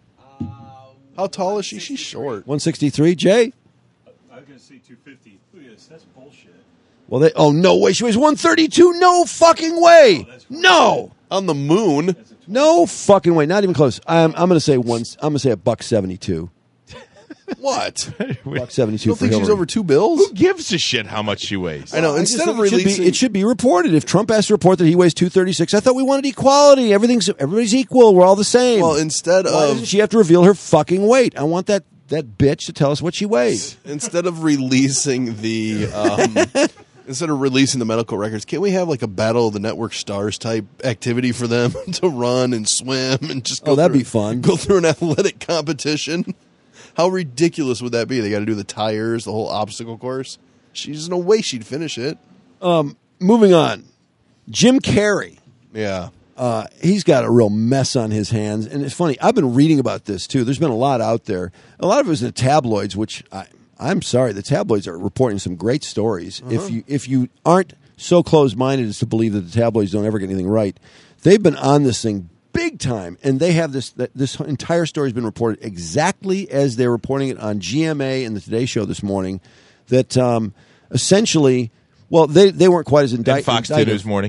How tall is she? She's short.
163. Jay?
I'm going to say 250. That's bullshit.
Well, no way. She weighs 132. No fucking way. No.
On the moon.
No fucking way. Not even close. I'm going to say I'm going to say $1.72.
What?
$1.72
You don't
for
think
Hillary.
she's over 2 bills?
Who gives a shit how much she weighs?
I know. Instead of releasing,
it should be reported. If Trump has to report that he weighs 236, I thought we wanted equality. Everybody's equal. We're all the same.
Well, instead
Why
of
doesn't she have to reveal her fucking weight? I want that bitch to tell us what she weighs.
Instead of releasing the instead of releasing the medical records, can't we have like a Battle of the Network Stars type activity for them to run and swim and just go
that'd be fun.
Go through an athletic competition? How ridiculous would that be? They got to do the tires, the whole obstacle course. There's no way she'd finish it.
Moving on. Jim Carrey.
Yeah.
He's got a real mess on his hands. And it's funny, I've been reading about this too. There's been a lot out there. A lot of it was in the tabloids, which I'm sorry, the tabloids are reporting some great stories. Uh-huh. If you aren't so close-minded as to believe that the tabloids don't ever get anything right, they've been on this thing big time. And they have this entire story has been reported exactly as they're reporting it on GMA and the Today Show this morning. That essentially, well, they weren't quite as
And Fox 2 News Morning.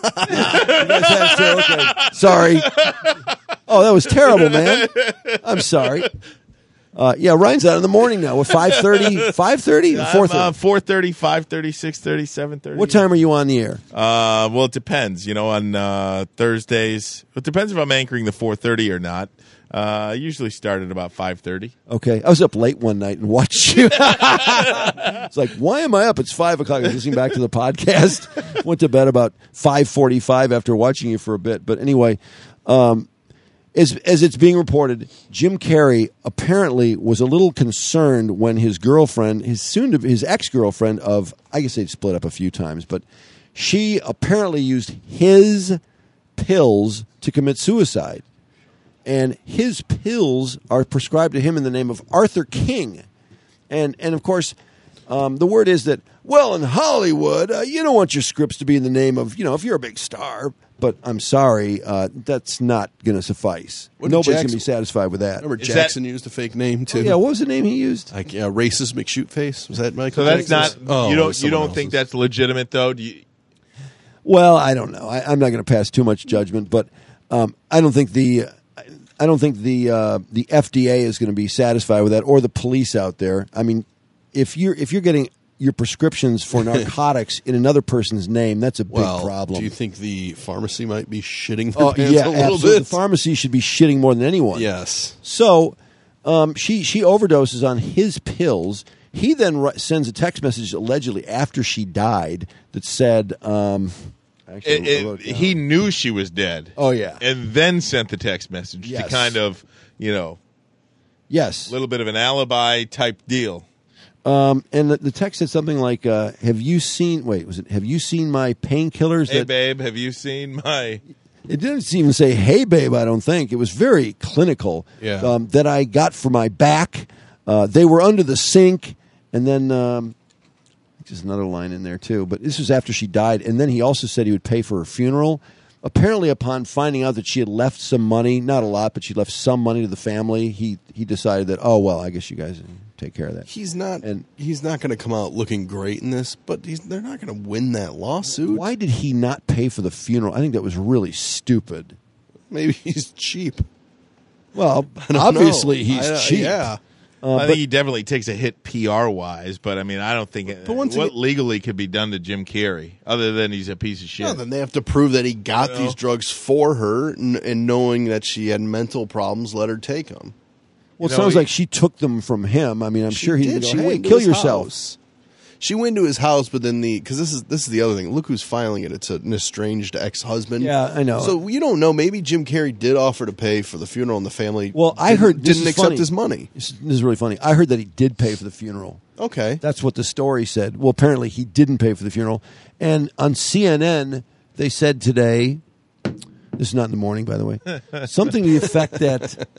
Okay. Sorry. Oh, that was terrible, man. I'm sorry. Yeah, Ryan's out in the morning now. What, 5:30? 5:30? 4:30?
4:30, 5:30, 6:30, 7:30.
What time are you on the air?
Well, it depends. On Thursdays. It depends if I'm anchoring the 4:30 or not. I usually start at about 5:30.
Okay. I was up late one night and watched you. It's like, why am I up? It's 5 o'clock. I was listening back to the podcast. Went to bed about 5:45 after watching you for a bit. But anyway, as it's being reported, Jim Carrey apparently was a little concerned when his girlfriend, his ex-girlfriend of, I guess they'd split up a few times, but she apparently used his pills to commit suicide. And his pills are prescribed to him in the name of Arthur King. And of course, the word is that, well, in Hollywood, you don't want your scripts to be in the name of, if you're a big star. But I'm sorry, that's not going to suffice. Nobody's going to be satisfied with that.
Remember Jackson used a fake name, too?
Oh, yeah, what was the name he used?
Like Racist McShootface? Was that Michael
So that's
Jackson's?
not, you don't think that's legitimate, though?
Well, I don't know. I'm not going to pass too much judgment, but I don't think the FDA is going to be satisfied with that, or the police out there. I mean, if you're getting your prescriptions for narcotics in another person's name, that's a big problem.
Do you think the pharmacy might be shitting
Oh,
their pants
yeah,
a little
absolutely.
bit?
The pharmacy should be shitting more than anyone.
Yes.
So she overdoses on his pills. He then sends a text message allegedly after she died that said, actually, I wrote it down.
He knew she was dead.
Oh, yeah.
And then sent the text message to
Yes.
kind of,
Yes.
a little bit of an alibi type deal.
And the text said something like, have you seen my painkillers?
Hey, babe, have you seen my...
It didn't even say, hey, babe, I don't think. It was very clinical.
Yeah.
That I got for my back. They were under the sink. And then just another line in there, too. But this was after she died. And then he also said he would pay for her funeral. Apparently, upon finding out that she had left some money, not a lot, but she left some money to the family, he decided that, oh, well, I guess you guys take care of that.
He's not going to come out looking great in this, but they're not going to win that lawsuit.
Why did he not pay for the funeral? I think that was really stupid.
Maybe he's cheap.
Well,
I don't
obviously
know.
he's cheap.
Yeah.
I think he definitely takes a hit PR-wise, but I mean, I don't think what legally could be done to Jim Carrey other than he's a piece of shit.
No, then they have to prove that he got these drugs for her, and knowing that she had mental problems, let her take them.
Well, it sounds like she took them from him. I mean, I'm sure he did. Go, hey, kill yourself.
She went to his house, but then because this is the other thing. Look who's filing it. It's an estranged ex-husband.
Yeah, I know.
So you don't know. Maybe Jim Carrey did offer to pay for the funeral, and the family.
Well, I heard
didn't accept his money.
This is really funny. I heard that he did pay for the funeral.
Okay,
that's what the story said. Well, apparently he didn't pay for the funeral, and on CNN they said today. This is not in the morning, by the way. Something to the effect that,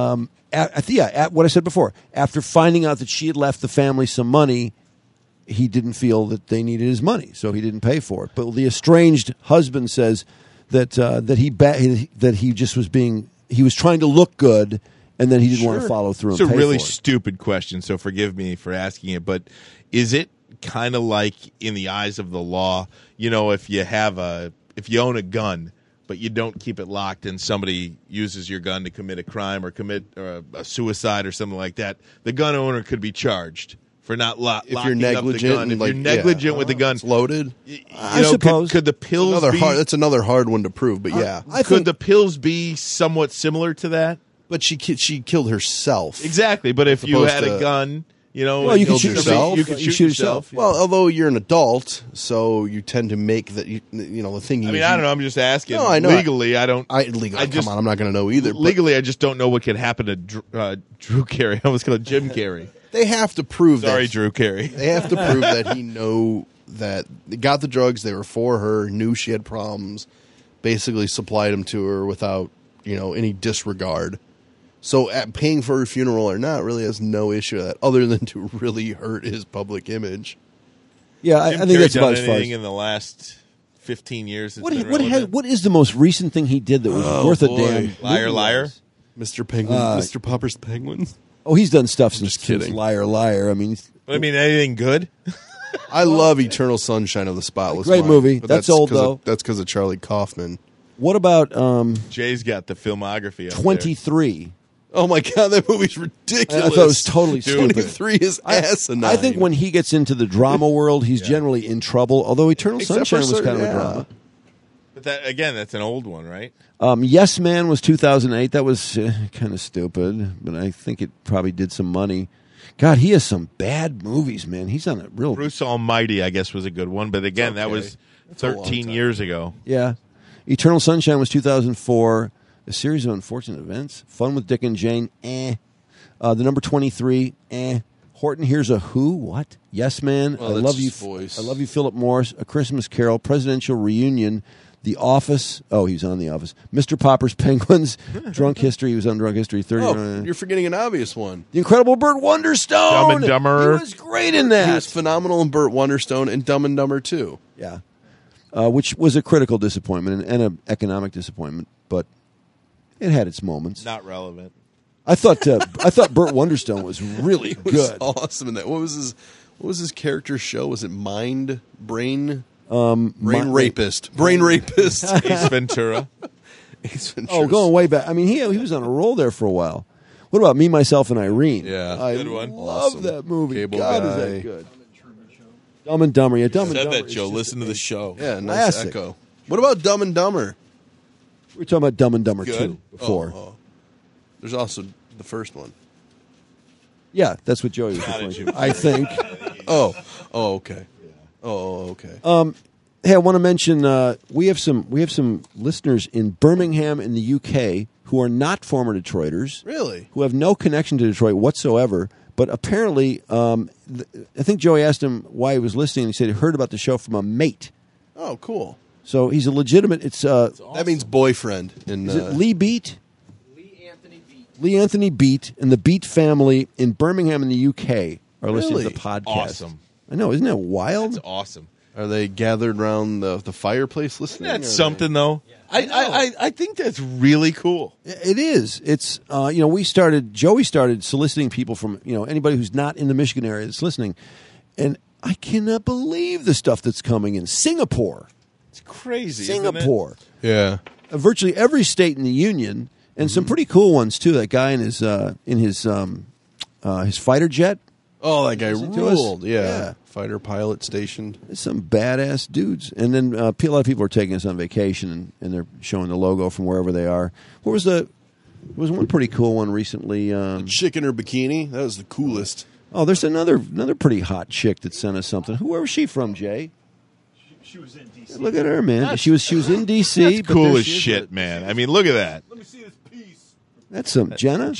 at what I said before, after finding out that she had left the family some money, he didn't feel that they needed his money, so he didn't pay for it. But the estranged husband says that he just was he was trying to look good, and then he didn't want to follow through.
It's
and
a
pay
really
for it.
stupid question, so forgive me for asking it. But is it kind of like in the eyes of the law? If you own a gun, but you don't keep it locked, and somebody uses your gun to commit a crime or commit a suicide or something like that, the gun owner could be charged for not locking up the gun. If you're negligent with the gun,
it's loaded.
I suppose.
Could the pills
that's another hard one to prove, but yeah.
Could the pills be somewhat similar to that?
But she killed herself.
Exactly, but if you had a gun...
well, you can shoot
yourself.
You can shoot yourself.
Well, although you're an adult, so you tend to make that. The thing.
I don't know. I'm just asking.
No, I know.
Legally, I don't.
Come on, I'm not going to know either.
Legally, I just don't know what could happen to Drew Carey. I was going to Jim Carey.
They have to prove.
Sorry, Drew Carey.
They have to prove that he that they got the drugs. They were for her. Knew she had problems. Basically, supplied them to her without any disregard. So paying for her funeral or not really has no issue with that, other than to really hurt his public image.
Yeah, I think that's about as far as...
in the last 15 years. It's
What
been relevant.
what is the most recent thing he did that was worth
boy.
a damn?
Liar, liar.
Mr. Penguin, Mr. Popper's Penguins.
Oh, he's done stuff since
kidding.
Liar, Liar. I mean,
But I mean, anything good?
I love Eternal Sunshine of the Spotless
Great
Mind,
movie.
but
That's old,
'cause of-
though.
that's because of Charlie Kaufman.
what about
Jay's got the filmography. Up
23?
Oh my god, that movie's ridiculous.
I thought it was totally stupid.
23 is asinine.
I think when he gets into the drama world, he's generally in trouble. Although Eternal
Except
Sunshine
for
was kind of a
certain-
drama.
But that again, that's an old one, right?
Yes Man was 2008. That was kind of stupid, but I think it probably did some money. God, he has some bad movies, man. He's on a real
Bruce Almighty, I guess, was a good one. But again, that was
a long
13
time.
years ago.
Yeah. Eternal Sunshine was 2004. A Series of Unfortunate Events. Fun with Dick and Jane. The number 23. Horton Hears a Who. What? Yes Man.
Oh,
I
that's
love you.
his voice.
I love you, Philip Morris. A Christmas Carol. Presidential Reunion. The Office. Oh, he was on The Office. Mr. Popper's Penguins. Drunk History. He was on Drunk History. 30.
Oh, you're forgetting an obvious one.
The Incredible Burt Wonderstone.
Dumb and Dumber.
He was great in that.
He was phenomenal in Burt Wonderstone and Dumb and Dumber 2.
Yeah. Which was a critical disappointment and an economic disappointment, but it had its moments.
Not relevant.
I thought Burt Wonderstone was really
He was
good.
awesome in that. What was his character show? Was it Brain Rapist. Brain Rapist.
Ace Ventura.
Ace Ventura.
Oh, going way back. I mean, he was on a roll there for a while. What about Me, Myself, and Irene?
Yeah.
I
Good one.
love
Awesome.
that movie.
Cable
God, is
Guy.
that good? Dumb and Dumber. Yeah, Dumb and
Said
Dumber.
that,
is
Joe.
just
Listen to the show.
Yeah, nice
Classic.
echo. What about Dumb and Dumber?
We were talking about Dumb and Dumber
Good.
2 before.
Oh. There's also the first one.
Yeah, that's what Joey was referring to. I think.
Oh, okay. Oh, okay.
Hey, I want to mention we have some listeners in Birmingham in the UK who are not former Detroiters,
Really?
who have no connection to Detroit whatsoever. But apparently, I think Joey asked him why he was listening. And he said he heard about the show from a mate.
Oh, cool.
So he's a legitimate. It's
That means boyfriend. In,
is it Lee Beat? Lee Anthony Beat and the Beat family in Birmingham in the UK are listening to
Really?
the podcast.
Awesome.
I know, isn't that wild?
That's awesome.
Are they gathered around the fireplace listening?
That's
or are
something, though. I think that's really cool.
It is. It's Joey started soliciting people from anybody who's not in the Michigan area that's listening, and I cannot believe the stuff that's coming in Singapore.
It's crazy. isn't it?
Singapore,
they? Yeah.
virtually every state in the union, and some pretty cool ones too. That guy in his fighter jet.
Oh, that guy
Listen to us.
ruled. Yeah.
Yeah.
Fighter pilot stationed.
There's some badass dudes, and then a lot of people are taking us on vacation, and they're showing the logo from wherever they are. What was there was one pretty cool one recently.
Chick in her bikini. That was the coolest.
Oh, there's another pretty hot chick that sent us something. Where was she from, Jay?
She was in D.C.
Look at her, man. She was in D.C. but
Cool
there
as
she is.
shit, man. I mean, look at that.
Let me see this piece.
That's some Jenna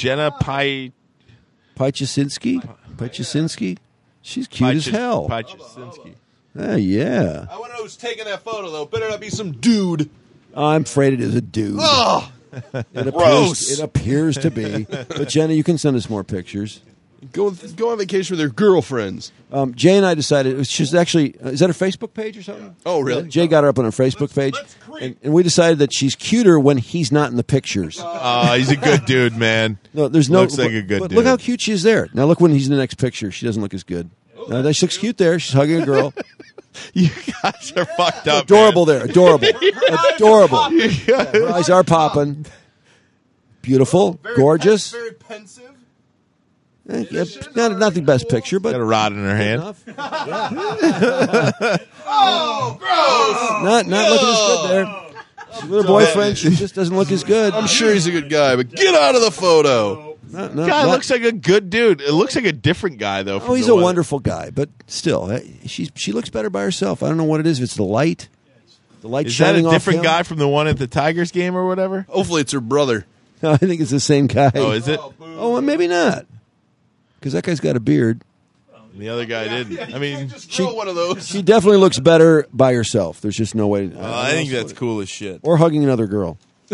Pajasinski. She's cute as hell.
Pajasinski.
Yeah.
I want to know who's taking that photo, though. Better not be some dude.
I'm afraid it is a dude.
Oh,
It appears to be. But Jenna, you can send us more pictures.
go on vacation with your girlfriends.
Jay and I decided she's actually is that her Facebook page or something?
Oh, really?
Jay got her up on her Facebook page, and we decided that she's cuter when he's not in the pictures.
Oh, he's a good dude, man.
No, there's no.
Looks like a good
but
dude.
look how cute she is there. Now look when he's in the next picture. She doesn't look as good. Now, she looks cute there. She's hugging a girl.
You guys are fucked up.
Adorable
man.
there. Adorable. Adorable. Yeah, her eyes are popping. Beautiful. Gorgeous.
Very pensive.
Yeah, not the best picture, but
Got a rod in her hand.
enough.
Oh, gross!
Not looking as good there. She's with her boyfriend. She just doesn't look as good.
I'm sure he's a good guy, but get out of the photo.
Guy looks like a good dude. It looks like a different guy, though.
Oh, he's a wonderful guy, but still, she looks better by herself. I don't know what it is. If it's the light
Is that a
shining off
different
him.
guy from the one at the Tigers game or whatever?
Hopefully, it's her brother.
No, I think it's the same guy.
Oh, is it?
Oh, well, maybe not, because that guy's got a beard.
The other guy didn't. I mean,
Just grow one of those.
She definitely looks better by herself. There's just no way.
I think that's cool as shit.
Or hugging another girl.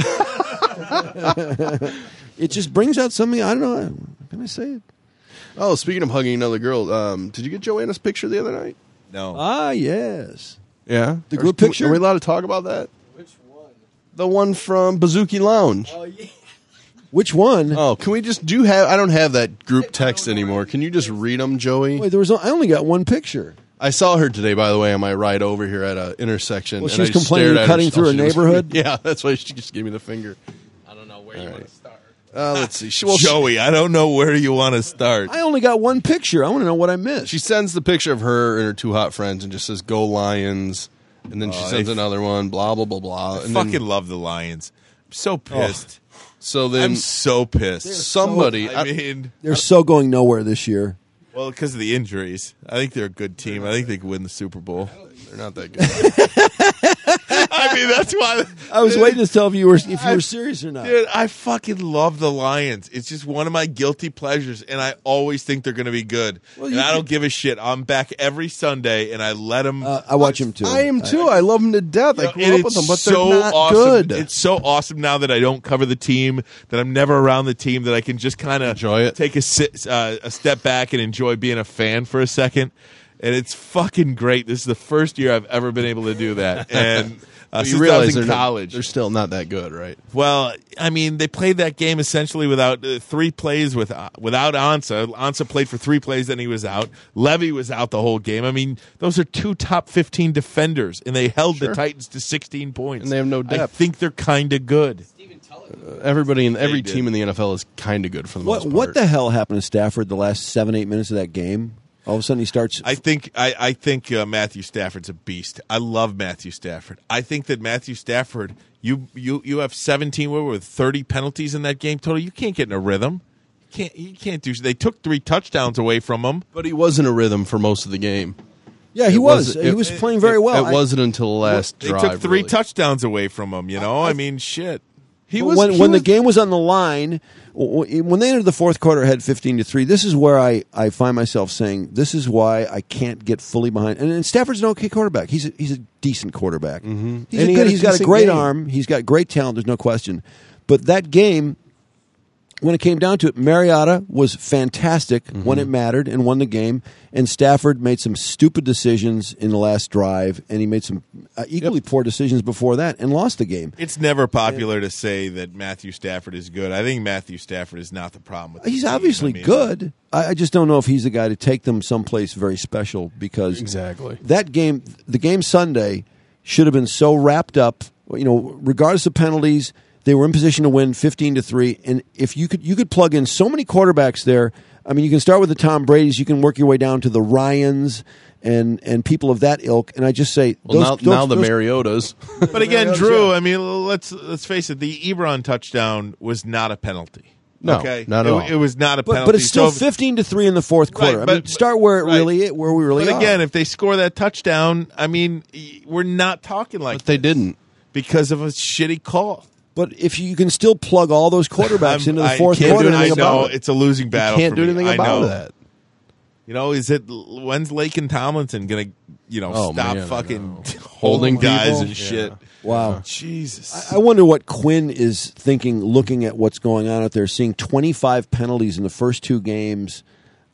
It just brings out something. I don't know. How can I say it?
Oh, speaking of hugging another girl, did you get Joanna's picture the other night?
No.
Ah, yes.
Yeah,
The group picture?
Are we allowed to talk about that?
Which one?
The one from Bazooki Lounge.
Which one?
Oh, can we just I don't have that group text anymore. Can you just read them, Joey?
Wait, I only got one picture.
I saw her today, by the way, on my ride over here at an intersection.
Well,
and
she was
I just
complaining
stared
you're
at
cutting
her.
through a
She was-
neighborhood?
Yeah, that's why she just gave me the finger.
I don't know where you want to start.
Let's see.
Joey, I don't know where you want to start.
I only got one picture. I want to know what I missed.
She sends the picture of her and her two hot friends and just says, "Go Lions." And then she sends another one, blah, blah, blah, blah.
I
And
fucking
then,
love the Lions. I'm so pissed.
so then
I'm so pissed.
somebody,
I mean,
They're so going nowhere this year.
well, because of the injuries. I think they're a good team. I think they could win the Super Bowl.
they're not that good.
I mean, that's why.
I was waiting to tell if you were serious or not.
Dude, I fucking love the Lions. It's just one of my guilty pleasures, and I always think they're going to be good. And I don't give a shit. I'm back every Sunday, and I let them.
I watch him too.
I am too. I love them to death. I grew up with them, but they're not
awesome.
good.
It's so awesome now that I don't cover the team, that I'm never around the team, that I can just kind of
Enjoy it.
take a step back and enjoy being a fan for a second. And it's fucking great. This is the first year I've ever been able to do that. And
But
since
you
I
realize
was
they're
in college.
they're still not that good, right?
Well, I mean, they played that game essentially without 3 plays without Ansah. Ansah played for 3 plays, then he was out. Levy was out the whole game. I mean, those are 2 top 15 defenders, and they held the Titans to 16 points.
And they have no
I
depth.
think they're kind of good.
Everybody in every
did.
team in the NFL is kind of good for the most part.
What the hell happened to Stafford the last 7-8 minutes of that game? All of a sudden he starts.
I think Matthew Stafford's a beast. I love Matthew Stafford. I think that Matthew Stafford, you have 17 with 30 penalties in that game total. You can't get in a rhythm. You can't do. They took 3 touchdowns away from him.
But he was in a rhythm for most of the game.
Yeah, he
It
was.
was-
He
it-
was playing very well.
It wasn't until the last
They
drive.
took 3
really.
touchdowns away from him. You know, I mean, shit.
He
But
was
when the game was on the line, when they entered the fourth quarter, had 15-3. This is where I find myself saying, this is why I can't get fully behind. And Stafford's an okay quarterback. He's a decent quarterback.
Mm-hmm.
He's got a great arm. He's got great talent. There's no question. But that game, when it came down to it, Mariota was fantastic when it mattered and won the game. And Stafford made some stupid decisions in the last drive, and he made some equally poor decisions before that and lost the game.
It's never popular to say that Matthew Stafford is good. I think Matthew Stafford is not the problem with this
He's
team.
obviously
I mean,
good. I just don't know if he's the guy to take them someplace very special because
Exactly.
that game, the game Sunday, should have been so wrapped up. You know, regardless of penalties, they were in position to win 15-3. And if you could plug in so many quarterbacks there. I mean, you can start with the Tom Brady's. You can work your way down to the Ryans and people of that ilk. And I just say,
Well, now the Mariotas.
But again, Drew, I mean, let's face it. The Ebron touchdown was not a penalty.
No,
okay?
not at all.
It was not a penalty.
But it's still
So-
15-3 in the fourth quarter.
Right,
I mean, start where
right.
where we really
But
are.
again, if they score that touchdown, I mean, we're not talking like
But they
this
didn't.
because of a shitty call.
But if you can still plug all those quarterbacks into the
I
fourth
can't
quarter,
do
and
anything
think about
about
it.
it's a losing battle.
Can't
for
do
me.
anything
I
about
know.
that.
You know, when's Lake and Tomlinson gonna,
Oh,
stop
man, I
fucking
know.
holding guys
people?
and shit?
Wow.
Jesus.
I wonder what Quinn is thinking, looking at what's going on out there, seeing 25 penalties in the first 2 games.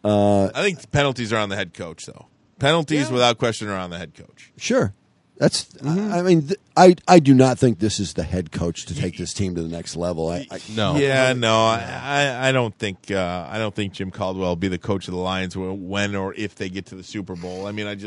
I think penalties are on the head coach, though. Penalties, without question, are on the head coach.
Sure. That's. I mean, I do not think this is the head coach to take this team to the next level.
No.
Yeah, no, I don't think Jim Caldwell will be the coach of the Lions when or if they get to the Super Bowl. I mean, I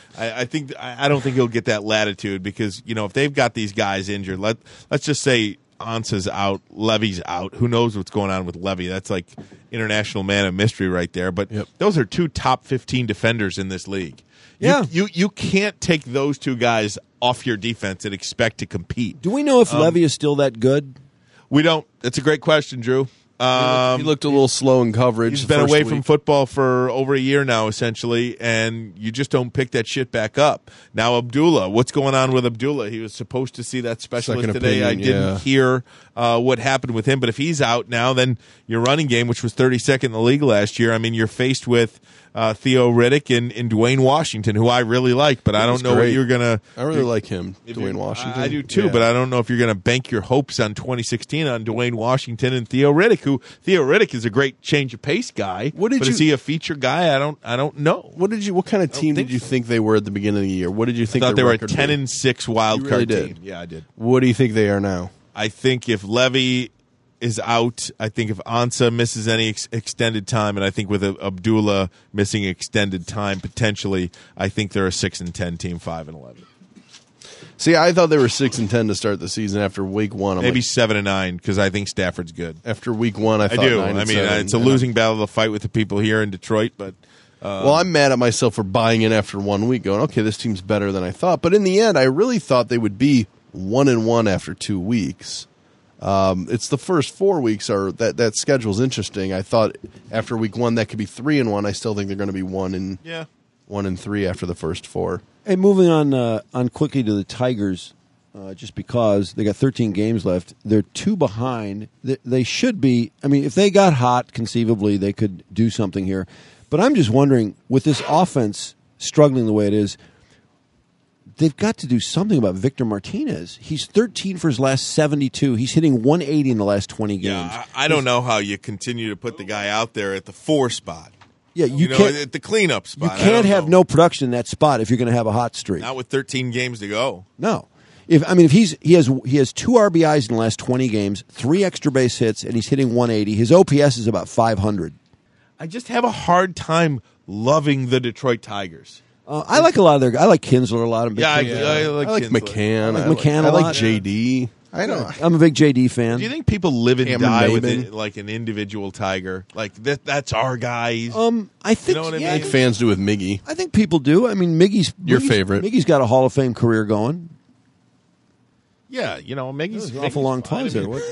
don't think he'll get that latitude because if they've got these guys injured, let's just say Ansah's out, Levy's out. Who knows what's going on with Levy? That's like international man of mystery right there. But those are 2 top 15 defenders in this league. You can't take those 2 guys off your defense and expect to compete.
Do we know if Levy is still that good?
We don't. That's a great question, Drew.
He looked a little slow in coverage.
He's
the
been
first
away
week.
from football for over a year now, essentially, and you just don't pick that shit back up. Now, Abdullah, what's going on with Abdullah? He was supposed to see that specialist
Second
today.
opinion,
I didn't
yeah.
hear what happened with him, but if he's out now, then your running game, which was 32nd in the league last year, I mean, you're faced with Theo Riddick and Dwayne Washington, who I really like, but I don't know what
great.
you're gonna.
I really like him, Dwayne Washington.
I do too,
Yeah.
but I don't know if you're gonna bank your hopes on 2016 on Dwayne Washington and Theo Riddick. Who Theo Riddick is a great change of pace guy.
What did
but
you-
is he a feature guy? I don't know.
What kind of team did you think they were at the beginning of the year? What did you think?
I thought
their
they were a
record
10-6 wild
You
card
really
team.
did.
Yeah, I did.
What do you think they are now?
I think if Levy is out, I think if Ansah misses any extended time, and I think with Abdullah missing extended time potentially, I think they're a 6-10 team, 5-11,
See, I thought they were 6-10 to start the season after week one. I'm
maybe
like,
7-9 because I think Stafford's good.
after week one, I
I
thought
do.
9-7.
I mean, it's a losing battle to fight with the people here in Detroit, but
Well, I'm mad at myself for buying in after 1 week, going, okay, this team's better than I thought. But in the end, I really thought they would be 1-1 after 2 weeks. It's the first 4 weeks are that schedule's interesting. I thought after week one that could be 3-1. I still think they're going to be 1-3 after the first 4.
Hey, moving on quickly to the Tigers, just because they got 13 games left. They're 2 behind. They should be. I mean, if they got hot, conceivably they could do something here. But I'm just wondering, with this offense struggling the way it is, they've got to do something about Victor Martinez. He's 13 for his last 72. He's hitting 180 in the last 20 games.
yeah, I don't know how you continue to put the guy out there at the 4 spot.
Yeah,
You know, at the cleanup spot.
You
I
can't
don't
have
know.
no production in that spot if you're going to have a hot streak.
Not with 13 games to go.
No. If he has 2 RBIs in the last 20 games, 3 extra base hits, and he's hitting 180. His OPS is about 500.
I just have a hard time loving the Detroit Tigers.
I like a lot of their. I like Kinsler a lot.
Yeah, I
I like
Kinsler.
McCann.
I like McCann a
I like
lot.
JD. I don't.
I'm a big JD fan.
Do you think people live and
Cameron
die with
Maybin?
it, like an individual Tiger? Like that's our guy.
I think
You know what I
yeah,
mean?
Like fans do with Miggy.
I think people do. I mean,
Your favorite.
Miggy's got a Hall of Fame career going.
Yeah, you know, Miggy's
An awful long
fine.
pause
I
there.
mean,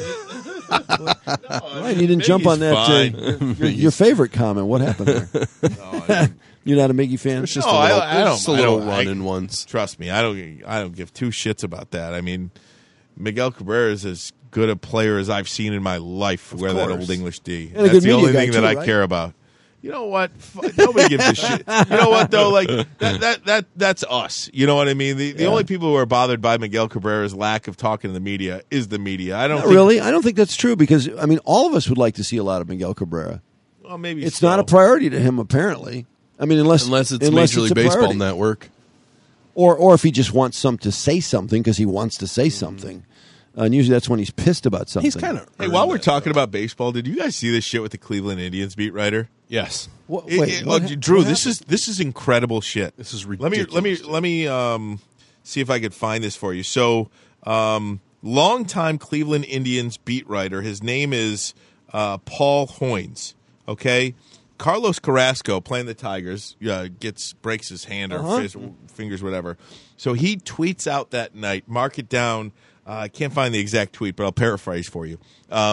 What? Ryan, you didn't jump on that. Your favorite comment. What happened there? You're not a Miggy fan?
It's just
No,
a little,
I don't-
just a
I
little
don't-
run
I-
in once.
Trust me, I don't give 2 shits about that. I mean, Miguel Cabrera is as good a player as I've seen in my life. Wear that
course.
old English D.
And a
That's
good
the
media
only
guy
thing that
too,
I
right?
care about. You know what? Nobody gives a shit. You know what though? Like that's us. You know what I mean? The only people who are bothered by Miguel Cabrera's lack of talking to the media is the media. I don't
Not
think,
really. I don't think that's true because I mean, all of us would like to see a lot of Miguel Cabrera.
Well, maybe
It's
so.
not a priority to him, apparently. I mean, unless
Unless Major League
a
Baseball
priority.
Network.
or if he just wants to say something because he wants to say something. And usually that's when he's pissed about something.
He's kind of.
Hey, while we're talking about baseball, did you guys see this shit with the Cleveland Indians beat writer?
Yes.
Drew, this is incredible shit.
This is
Let
ridiculous.
me see if I could find this for you. So, longtime Cleveland Indians beat writer. His name is Paul Hoynes. Okay, Carlos Carrasco playing the Tigers breaks his hand or fingers, whatever. So he tweets out that night. Mark it down. I can't find the exact tweet, but I'll paraphrase for you.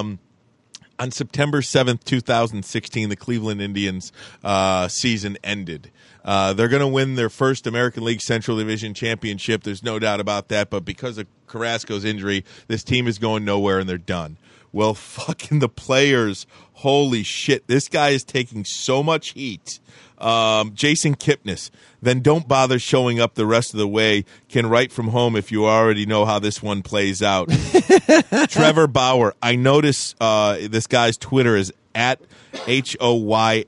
On September 7th, 2016, the Cleveland Indians season ended. They're going to win their first American League Central Division championship. There's no doubt about that. But because of Carrasco's injury, this team is going nowhere and they're done. Well, fucking the players, holy shit. This guy is taking so much heat. Jason Kipnis, then don't bother showing up the rest of the way. Can write from home if you already know how this one plays out. Trevor Bauer, I notice this guy's Twitter is at HOYNSIE,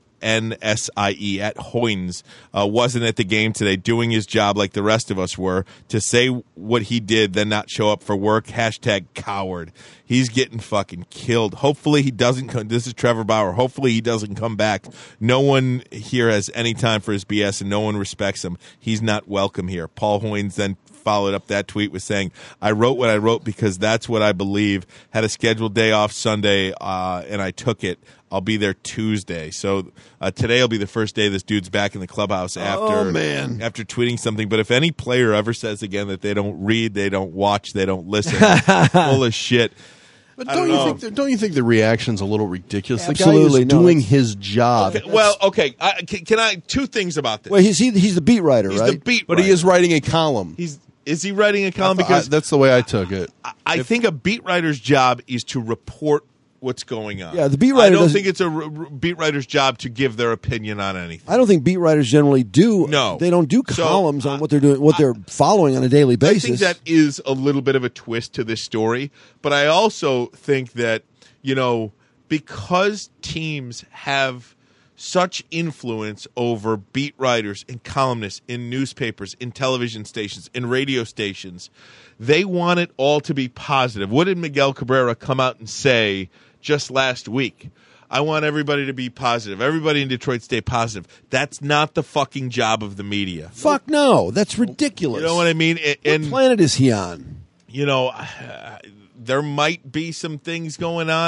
at Hoynes, wasn't at the game today doing his job like the rest of us were. To say what he did, then not show up for work, #coward. He's getting fucking killed. Hopefully he doesn't come. This is Trevor Bauer. Hopefully he doesn't come back. No one here has any time for his BS and no one respects him. He's not welcome here. Paul Hoynes then followed up that tweet with saying, I wrote what I wrote because that's what I believe. Had a scheduled day off Sunday, and I took it. I'll be there Tuesday. So today will be the first day this dude's back in the clubhouse after tweeting something. But if any player ever says again that they don't read, they don't watch, they don't listen, full of shit.
But
I don't know.
don't you think the reaction's a little ridiculous?
Absolutely.
The guy is
No,
doing
that's-
his job.
Okay, well, okay. Can I two things about this?
Well, he's the beat writer,
He's
right?
the beat
But
writer.
he is writing a column.
Is he writing a column? Because
that's the way I took it.
I think a beat writer's job is to report what's going on.
Yeah, the beat writer
I don't
doesn't-
think it's a beat writer's job to give their opinion on anything.
I don't think beat writers generally do.
No.
They don't do
So,
columns on what they're doing, what they're following on a daily
I
basis.
think that is a little bit of a twist to this story, but I also think that, because teams have such influence over beat writers and columnists in newspapers, in television stations, in radio stations, they want it all to be positive. What did Miguel Cabrera come out and say just last week? I want everybody to be positive. Everybody in Detroit stay positive. That's not the fucking job of the media.
Fuck no, that's ridiculous.
You know what I mean?
What planet is he on?
There might be some things going on.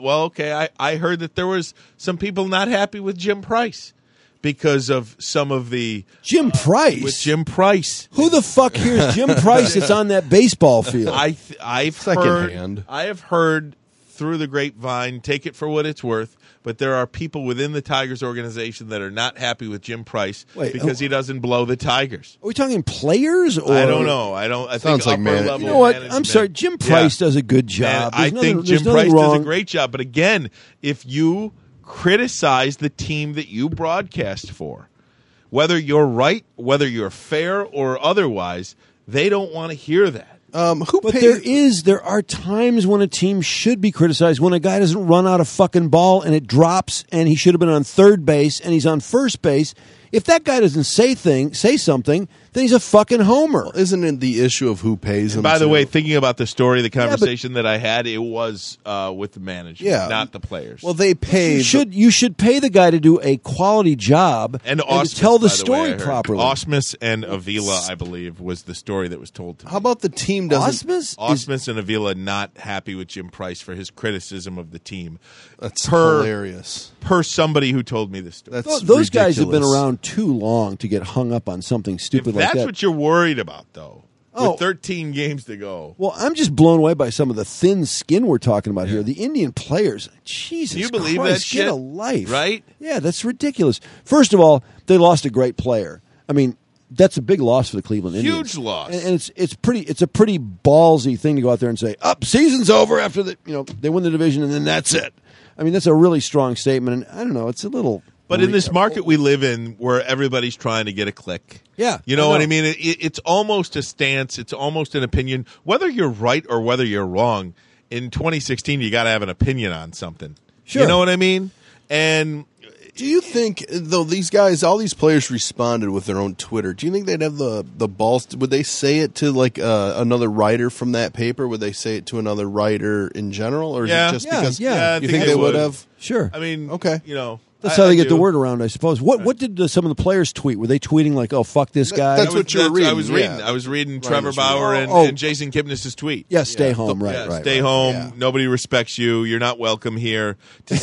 I heard that there was some people not happy with Jim Price because of some of the
Jim Price.
with Jim Price.
Who the fuck hears Jim Price that's on that baseball field?
I've
Secondhand.
heard. I have heard through the grapevine. Take it for what it's worth. But there are people within the Tigers organization that are not happy with Jim Price because he doesn't blow the Tigers.
Are we talking players? Or
I don't know. I
Sounds
think
like
upper
man-
level
You know what?
management.
I'm sorry. Jim Price does a good job.
Man, I think Jim Price does a great job. But again, if you criticize the team that you broadcast for, whether you're right, whether you're fair or otherwise, they don't want to hear that.
But there are times when a team should be criticized when a guy doesn't run out a fucking ball and it drops and he should have been on third base and he's on first base. If that guy doesn't say something, then he's a fucking homer.
Isn't it the issue of who pays him?
By the
too?
way, thinking about the story, the conversation that I had, it was with the management, not the players.
Well, they pay.
You should pay the guy to do a quality job
and
to tell the story
I heard.
properly.
Osmus and Avila, I believe, was the story that was told to me.
How about the team doesn't?
Osmus and Avila not happy with Jim Price for his criticism of the team.
That's hilarious.
Per somebody who told me this story.
That's
Those guys have been
ridiculous.
around too long to get hung up on something stupid
If
like
that's
that.
what you're worried about, though,
Oh.
with 13 games to go.
Well, I'm just blown away by some of the thin skin we're talking about here. The Indian players, Jesus
Can you believe
Christ,
that shit?
get a life.
Right?
Yeah, that's ridiculous. First of all, they lost a great player. I mean, that's a big loss for the Cleveland Indians.
Huge loss.
And it's a pretty ballsy thing to go out there and say, season's over after they win the division and then that's it. I mean, that's a really strong statement, and I don't know, it's a little.
But in this market we live in, where everybody's trying to get a click,
Yeah,
you know what I mean. It's almost a stance. It's almost an opinion. Whether you're right or whether you're wrong, in 2016, you got to have an opinion on something.
Sure.
You know what I mean? And
Do you think, though, these guys, all these players responded with their own Twitter? Do you think they'd have the balls? Would they say it to like another writer from that paper? Would they say it to another writer in general, or is
Yeah.
it just
Yeah,
because
yeah.
I
you
think
think
they
they would
would.
have?
Sure.
I mean,
Okay.
That's how they get the
do.
word around, I suppose. What did some of the players tweet? Were they tweeting like, "Oh, fuck this guy"?
That's what you were reading.
I was reading.
yeah.
I was reading
Right,
Trevor
that's right.
Bauer
Oh.
and Jason Kipnis' tweet.
Yeah, stay home. Right,
Yeah,
right.
stay
right.
home.
Yeah.
Nobody respects you. You're not welcome here.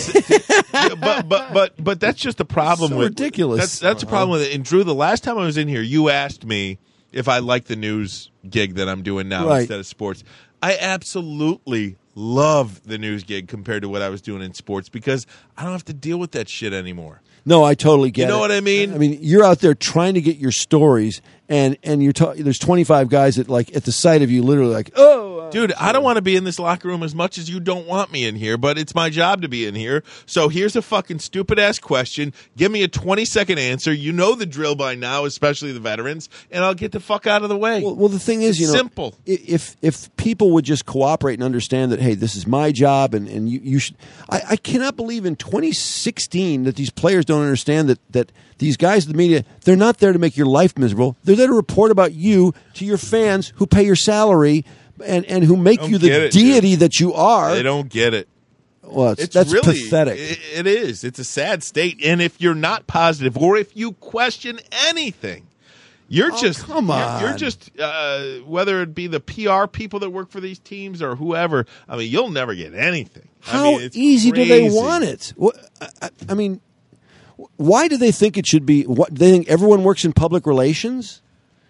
But that's just the problem
So
with
ridiculous.
That's a problem with it. And Drew, the last time I was in here, you asked me if I like the news gig that I'm doing now
Right.
instead of sports. I absolutely love the news gig compared to what I was doing in sports because I don't have to deal with that shit anymore.
No, I totally get it.
You know what I mean?
I mean, you're out there trying to get your stories, and you're there's 25 guys that like at the sight of you, literally like,
Dude, I don't want to be in this locker room as much as you don't want me in here, but it's my job to be in here. So here's a fucking stupid-ass question. Give me a 20-second answer. You know the drill by now, especially the veterans, and I'll get the fuck out of the way.
Well, the thing is,
It's simple.
If people would just cooperate and understand that, hey, this is my job, and you should. I cannot believe in 2016 that these players don't understand that these guys in the media, they're not there to make your life miserable. They're there to report about you to your fans who pay your salary and who make
Don't
you the
get it,
deity that you are.
They don't get it.
Well,
It's
that's
really
pathetic.
It is. It's a sad state. And if you're not positive or if you question anything, you're just
come on.
You're just whether it be the PR people that work for these teams or whoever. I mean, you'll never get anything.
How
it's
easy do they
crazy.
want it? I mean, why do they think it should be? What they think everyone works in public relations?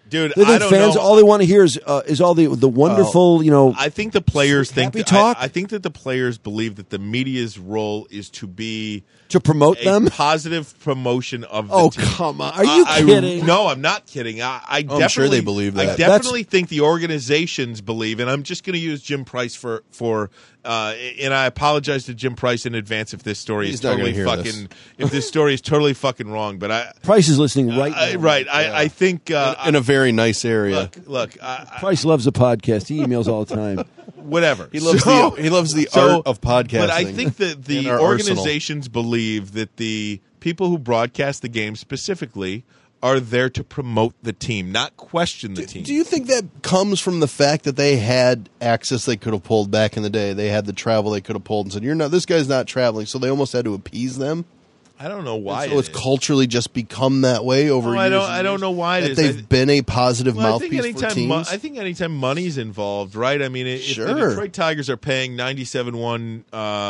Dude,
They think
I don't
fans
know.
all they want to hear is all the wonderful,
I think the players think
happy
that,
talk?
I think that the players believe that the media's role is to be
to promote
a
them.
positive promotion of the
Oh,
team.
come on. Are you kidding?
No, I'm not kidding. I definitely,
sure they believe
I
that.
definitely think the organizations believe, and I'm just going to use Jim Price for and I apologize to Jim Price in advance if this story
He's
is
not gonna
totally
hear
fucking
this.
if this story is totally fucking wrong. But
Price is listening right now.
I think
in a very nice area.
look,
Price loves the podcast. He emails all the time.
whatever.
He loves the art of podcasting.
But I think that the
in our
organizations believe that the people who broadcast the game specifically are there to promote the team, not question the team.
Do you think that comes from the fact that they had access they could have pulled back in the day? They had the travel they could have pulled and said, this guy's not traveling, so they almost had to appease them?
I don't know why.
So it's culturally just become that way over years.
I don't know why it is.
They've been a positive
Well, I think
mouthpiece for teams.
I think anytime money's involved, right? I mean, if the
Sure.
Detroit Tigers are paying 97-1,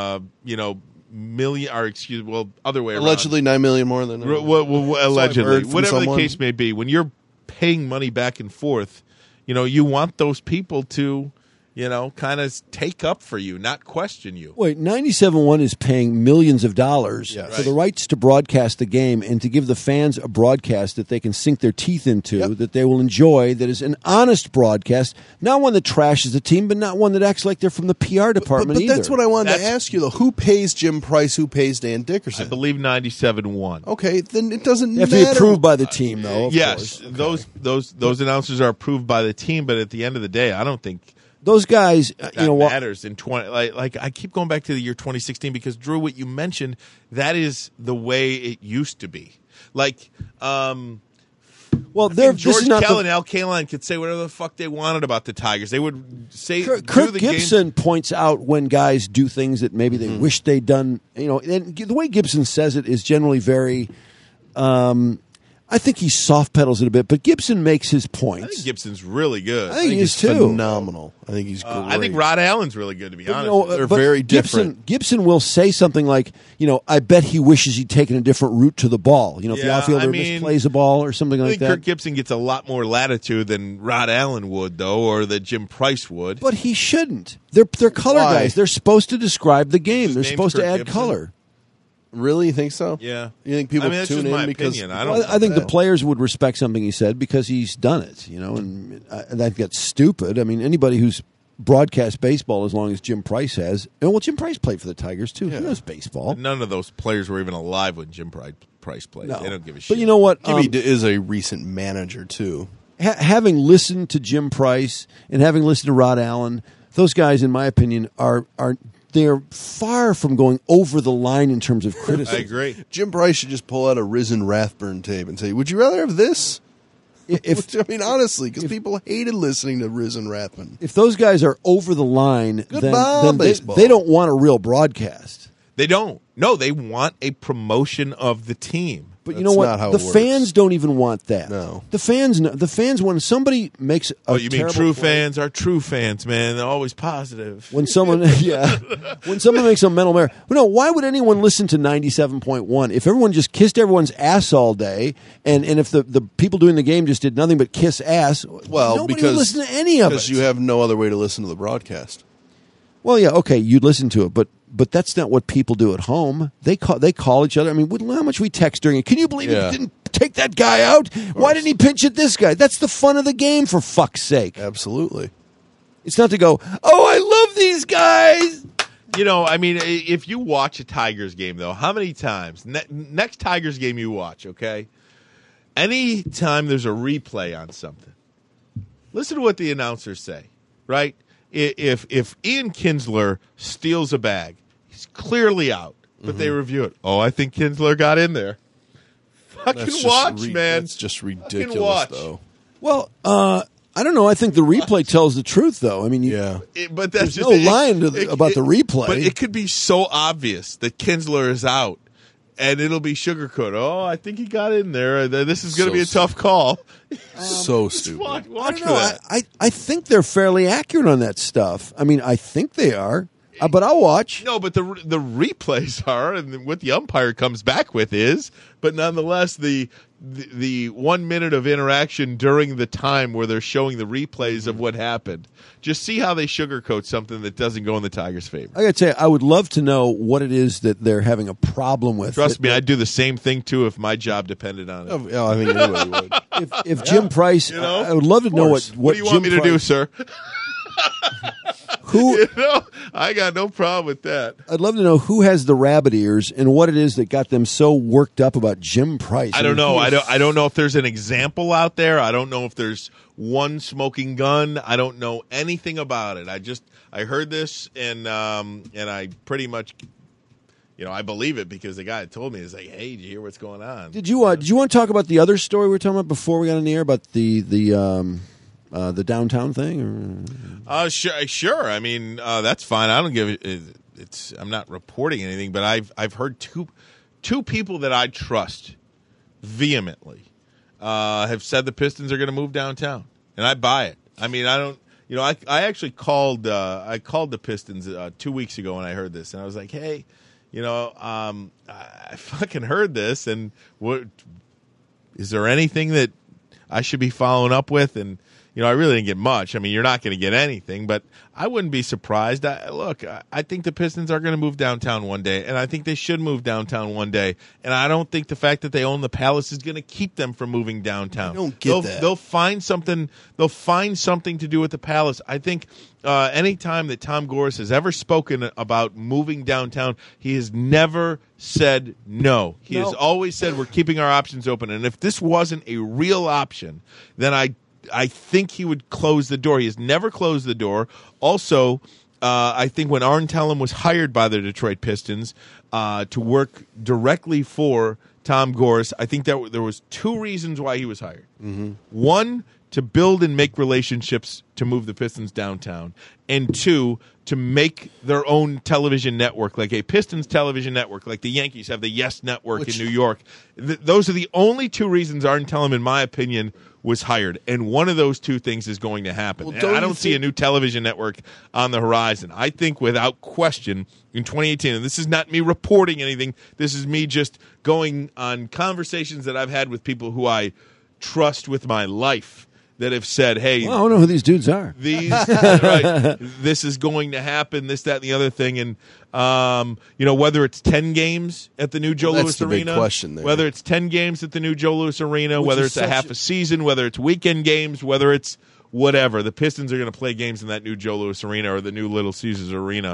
million, or excuse, well, other way around.
Allegedly $9 million more than
Allegedly,
heard from
whatever
someone.
the case may be, when you're paying money back and forth, you want those people to, kind of take up for you, not question you.
Wait, 97.1 is paying millions of dollars
Yes.
for the rights to broadcast the game and to give the fans a broadcast that they can sink their teeth into, that they will enjoy, that is an honest broadcast, not one that trashes the team, but not one that acts like they're from the PR department
But
either.
that's what I wanted to ask you, though. Who pays Jim Price? Who pays Dan
I
Dickerson?
believe 97-1.
Okay, then it doesn't
They have
matter.
to be approved by the team, though. Of
Yes,
course.
those announcers are approved by the team, but at the end of the day, I don't think
Those guys,
that
what?
matters in 20. Like I keep going back to the year 2016 because Drew, what you mentioned, that is the way it used to be. Like,
Well,
this
this
George
is not
Kell
the,
and Al Kaline could say whatever the fuck they wanted about the Tigers. They would say
Kirk
do the game.
Gibson points out when guys do things that maybe they wish they'd done. And the way Gibson says it is generally very. I think he soft pedals it a bit, but Gibson makes his
I
points.
think Gibson's really good.
I think he is
he's
too.
phenomenal. I think he's great.
I think Rod Allen's really good, to be honest.
They're
but
very
Gibson,
different.
Gibson will say something like, I bet he wishes he'd taken a different route to the ball. If the
Yeah,
outfielder
I mean,
misplays a ball or something
I
like
think
that.
Kirk Gibson gets a lot more latitude than Rod Allen would, though, or that Jim Price would.
But he shouldn't. They're color
Why?
guys. They're supposed to describe the game. They're
name's
supposed to
Kirk
add
Gibson?
color.
Really, you think so?
Yeah.
You think people
I mean, that's
tune
just my
in because
opinion.
I think the players would respect something he said because he's done it, and I think that's stupid. I mean, anybody who's broadcast baseball as long as Jim Price has, Jim Price played for the Tigers too. He knows baseball.
None of those players were even alive when Jim Price played.
No.
They don't give a shit.
But you know what?
Jimmy is a recent manager too.
Having listened to Jim Price and having listened to Rod Allen, those guys, in my opinion, are they're far from going over the line in terms of
I
criticism.
agree.
Jim Price should just pull out a Risen Rathburn tape and say, "Would you rather have this?" Honestly, because people hated listening to Risen Rathburn.
If those guys are over the line,
Goodbye,
then
baseball.
they don't want a real broadcast.
They don't. No, they want a promotion of the team.
But you
That's
know
not
what?
how
The
it works.
fans don't even want that.
No.
The fans when somebody makes a
Oh, you mean
terrible
true
play-
fans are true fans, man. They're always positive.
When someone, when someone makes a mental error, no. Why would anyone listen to 97.1 if everyone just kissed everyone's ass all day, and if the people doing the game just did nothing but kiss ass?
Well,
nobody
because
would listen to any of it.
because you have no other way to listen to the broadcast.
Well, yeah, okay, you'd listen to it, but that's not what people do at home. They call each other. I mean, how much we text during it? Can you believe
Yeah.
he didn't take that guy out? Why didn't he pinch at this guy? That's the fun of the game, for fuck's sake.
Absolutely.
It's not to go, oh, I love these guys.
I mean, if you watch a Tigers game, though, how many times? Next Tigers game you watch, okay? Any time there's a replay on something, listen to what the announcers say, right? If Ian Kinsler steals a bag, he's clearly out, but they review it. Oh, I think Kinsler got in there. Fucking watch, man.
That's just
Fucking
ridiculous,
watch.
though.
Well, I don't know. I think the replay tells the truth, though. I mean,
Yeah.
But that's
There's
just
no line about the replay.
But it could be so obvious that Kinsler is out, and it'll be sugarcoat. Oh, I think he got in there. This is going to
So
be a tough call.
So stupid.
Watch
I don't
for
know.
that.
I think they're fairly accurate on that stuff. I mean, I think they are, but I'll watch.
No, but the replays are, and what the umpire comes back with is, but nonetheless, the the 1 minute of interaction during the time where they're showing the replays of what happened. Just see how they sugarcoat something that doesn't go in the Tigers' favor.
I got to tell you, I would love to know what it is that they're having a problem with.
Trust me, I'd do the same thing too if my job depended on it.
Oh, I think anybody would.
If Jim Price, I would love to know what
What do you want
Jim
me to do,
Price-
sir?
Who
I got no problem with that.
I'd love to know who has the rabbit ears and what it is that got them so worked up about Jim Price.
I don't know.
he is-
I don't know if there's an example out there. I don't know if there's one smoking gun. I don't know anything about it. I heard this and I pretty much, I believe it because the guy that told me is like, hey, did you hear what's going on?
Did you want to talk about the other story we were talking about before we got on the air about the downtown thing?
Sure. I mean, that's fine. I don't give it. I'm not reporting anything, but I've heard two people that I trust vehemently have said the Pistons are going to move downtown, and I buy it. I mean, I don't. I actually called. I called the Pistons 2 weeks ago when I heard this, and I was like, hey, I fucking heard this, and what is there anything that I should be following up with? And I really didn't get much. I mean, you're not going to get anything, but I wouldn't be surprised. I think the Pistons are going to move downtown one day, and I think they should move downtown one day. And I don't think the fact that they own the Palace is going to keep them from moving downtown.
I don't get that.
They'll find something. They'll find something to do with the Palace. I think any time that Tom Gores has ever spoken about moving downtown, he has never said no. He has always said we're keeping our options open. And if this wasn't a real option, then I think he would close the door. He has never closed the door. Also, I think when Arn Tellem was hired by the Detroit Pistons to work directly for Tom Gores, I think that there was two reasons why he was hired. Mm-hmm. One, to build and make relationships to move the Pistons downtown, and two, to make their own television network, like a Pistons television network, like the Yankees have the Yes Network in New York. Those are the only two reasons Arn Tellem, in my opinion, was hired, and one of those two things is going to happen.
Well,
I don't see a new television network on the horizon. I think without question in 2018, and this is not me reporting anything, this is me just going on conversations that I've had with people who I trust with my life that have said, hey,
Well, I don't know who these dudes are.
this is going to happen, this, that, and the other thing. And, whether it's 10 games at the new Joe
Well,
Louis
that's the big
Arena,
question there.
whether it's 10 games at the new Joe Louis Arena,
Which
whether
is
it's a half a season, whether it's weekend games, whether it's whatever, the Pistons are going to play games in that new Joe Louis Arena or the new Little Caesars Arena.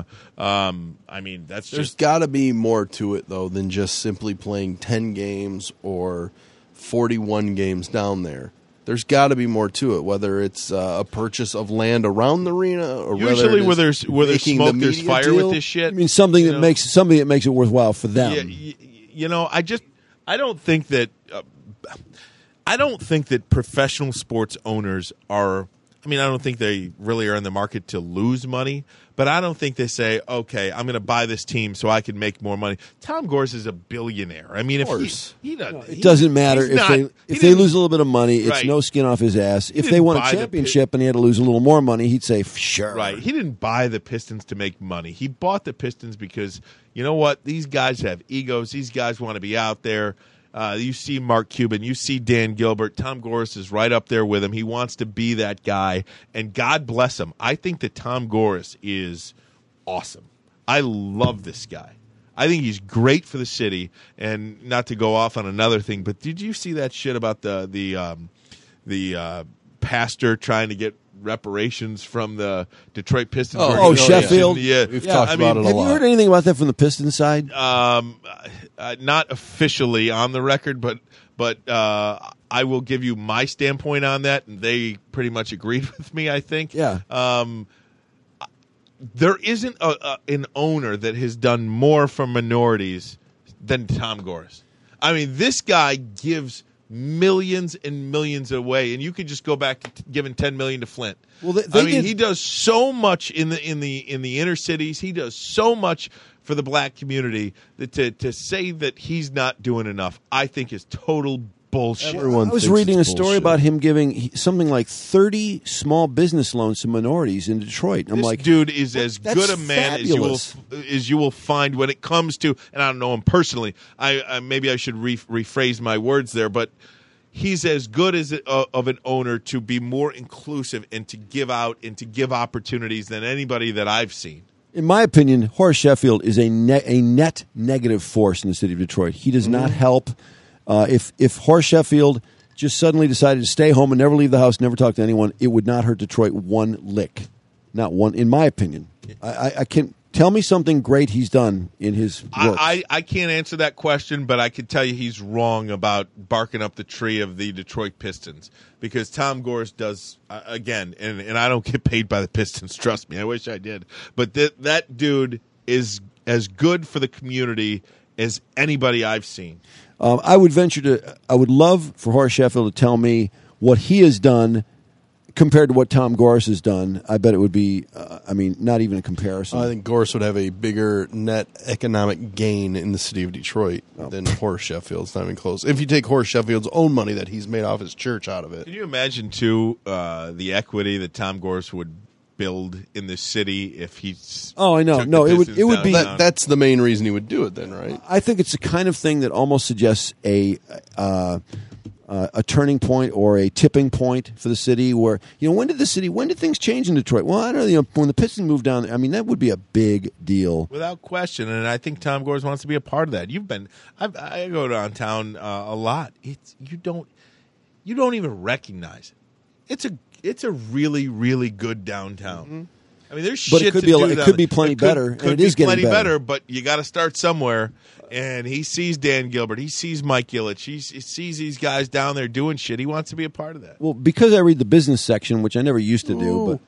There's got to be more to it, though, than just simply playing 10 games or 41 games down there. There's got to be more to it, whether it's a purchase of land around the arena or
usually
whether
there's smoke, there's fire
deal.
with this shit.
I mean, something that makes it worthwhile for them.
I don't think that professional sports owners are. I mean, I don't think they really are in the market to lose money, but I don't think they say, okay, I'm going to buy this team so I can make more money. Tom Gores is a billionaire. I mean, if he doesn't,
It doesn't matter if they lose a little bit of money. It's
Right.
no skin off his ass. If they
didn't
won a
buy the
championship and he had to lose a little more money, he'd say, sure.
Right. He didn't buy the Pistons to make money. He bought the Pistons because, you know what? These guys have egos. These guys want to be out there. You see Mark Cuban. You see Dan Gilbert. Tom Gores is right up there with him. He wants to be that guy, and God bless him. I think that Tom Gores is awesome. I love this guy. I think he's great for the city. And not to go off on another thing, but did you see that shit about the pastor trying to get reparations from the Detroit Pistons?
Sheffield.
Yeah,
We've talked about it a
Have
lot.
you heard anything about that from the Pistons side?
Not officially on the record, but I will give you my standpoint on that, and they pretty much agreed with me, I think.
Yeah.
There isn't an owner that has done more for minorities than Tom Gores. I mean, this guy gives millions and millions away, and you could just go back to giving $10 million to Flint.
Well,
he does so much in the inner cities. He does so much for the black community that to say that he's not doing enough, I think is total bullshit.
Everyone
I was
thinks
reading a
it's
story
bullshit.
about him giving something like 30 small business loans to minorities in Detroit. I'm
This
like,
dude is as
that's
good a man
fabulous.
as you will find when it comes to, and I don't know him personally. I maybe I should rephrase my words there, but he's as good as of an owner to be more inclusive and to give out and to give opportunities than anybody that I've seen.
In my opinion, Horace Sheffield is a net negative force in the city of Detroit. He does not help. If Horace Sheffield just suddenly decided to stay home and never leave the house, never talk to anyone, it would not hurt Detroit one lick. Not one, in my opinion. I can't tell me something great he's done in his work.
I can't answer that question, but I can tell you he's wrong about barking up the tree of the Detroit Pistons because Tom Gores does, again, and I don't get paid by the Pistons, trust me. I wish I did. But that dude is as good for the community as anybody I've seen.
I would love for Horace Sheffield to tell me what he has done compared to what Tom Gores has done. I bet it would be, not even a comparison.
I think Gores would have a bigger net economic gain in the city of Detroit than Horace Sheffield's. Not even close. If you take Horace Sheffield's own money that he's made off his church out of it.
Can you imagine, too, the equity that Tom Gores would build in the city if he's...
Oh, I know. No, it would be...
That's the main reason he would do it then, right?
I think it's the kind of thing that almost suggests a turning point or a tipping point for the city where, when did things change in Detroit? Well, I don't know, when the Pistons moved down there, that would be a big deal.
Without question, and I think Tom Gores wants to be a part of that. I go downtown a lot. You don't even recognize it. It's a really, really good downtown.
Mm-hmm.
There's
but
shit
it could
to
be
do.
It could be plenty better, and it is getting
better. But you got to start somewhere. And he sees Dan Gilbert. He sees Mike Ilitch. He sees these guys down there doing shit. He wants to be a part of that.
Well, because I read the business section, which I never used to do, but...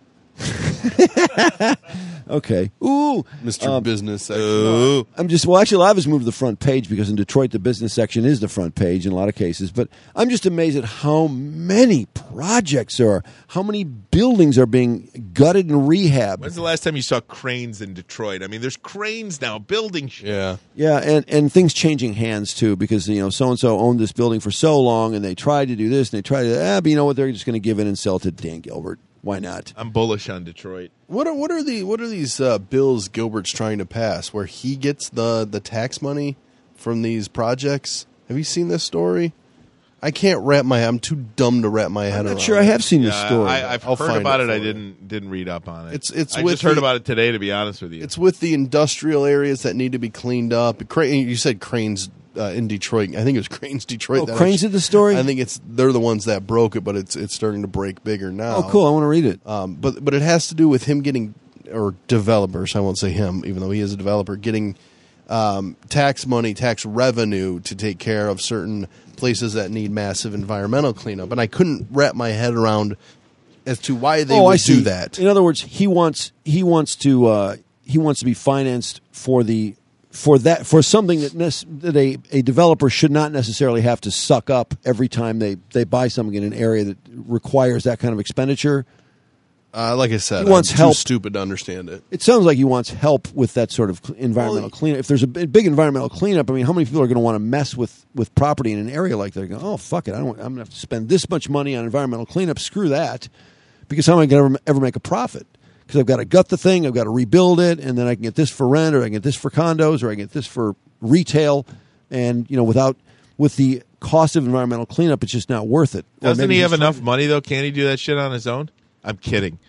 Okay. Ooh.
Mr. Business section.
Actually, I was moved to the front page because in Detroit, the business section is the front page in a lot of cases. But I'm just amazed at how many projects there are, how many buildings are being gutted and rehabbed.
When's the last time you saw cranes in Detroit? There's cranes now building shit.
Yeah.
Yeah, and things changing hands, too, because, so-and-so owned this building for so long, and they tried to do this, and they tried to, but you know what, they're just going to give in and sell it to Dan Gilbert. Why not?
I'm bullish on Detroit.
What are these bills Gilbert's trying to pass where he gets the tax money from these projects? Have you seen this story? I can't I'm too dumb to wrap my head around.
I'm not sure I have seen this story.
I've heard about it. I didn't read up on it. I just heard about it today, to be honest with you.
It's with the industrial areas that need to be cleaned up. You said cranes in Detroit. I think it was Cranes Detroit.
Cranes did the story?
I think they're the ones that broke it, but it's starting to break bigger now.
Oh, cool. I want to read it.
But it has to do with him getting, or developers, I won't say him, even though he is a developer, getting tax money, tax revenue to take care of certain places that need massive environmental cleanup. And I couldn't wrap my head around as to why they would do that.
In other words, he wants to be financed for something that a developer should not necessarily have to suck up every time they buy something in an area that requires that kind of expenditure.
Like I said,
he wants
I'm
help.
Too stupid to understand it.
It sounds like he wants help with that sort of environmental cleanup. If there's a big environmental cleanup, how many people are going to want to mess with property in an area like that? Go, oh, fuck it, I'm going to have to spend this much money on environmental cleanup. Screw that, because how am I going to ever make a profit? Because I've got to gut the thing, I've got to rebuild it, and then I can get this for rent, or I can get this for condos, or I can get this for retail. And with the cost of environmental cleanup, it's just not worth it.
Doesn't he have enough money though? Can't he do that shit on his own? I'm kidding.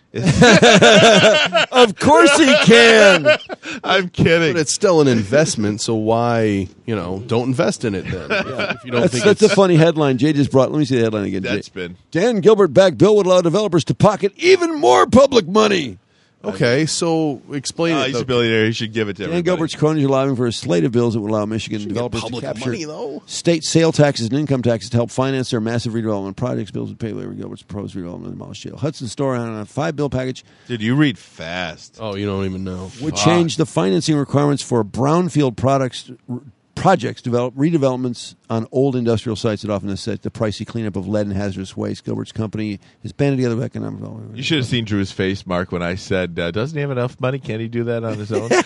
Of course he can.
I'm kidding.
But it's still an investment, so why, don't invest in it then? Yeah. If you don't
that's a funny headline. Jay just brought. Let me see the headline again.
Deadspin.
Dan Gilbert-backed bill would allow developers to pocket even more public money.
Okay, so explain it.
He's a billionaire. He should give it to everybody.
Dan Gilbert's cronies are lobbying for a slate of bills that would allow Michigan developers to capture state sale taxes and income taxes to help finance their massive redevelopment projects. Bills would pay Larry Gilbert's proposed redevelopment of demolished jail. Hudson Store on a 5-bill package.
Dude, you read fast.
Oh, you don't even know.
Would change the financing requirements for brownfield projects, redevelopments on old industrial sites that often necessitate the pricey cleanup of lead and hazardous waste. Gilbert's company is banded together with economic development.
You should have seen Drew's face, Mark, when I said, doesn't he have enough money? Can't he do that on his own?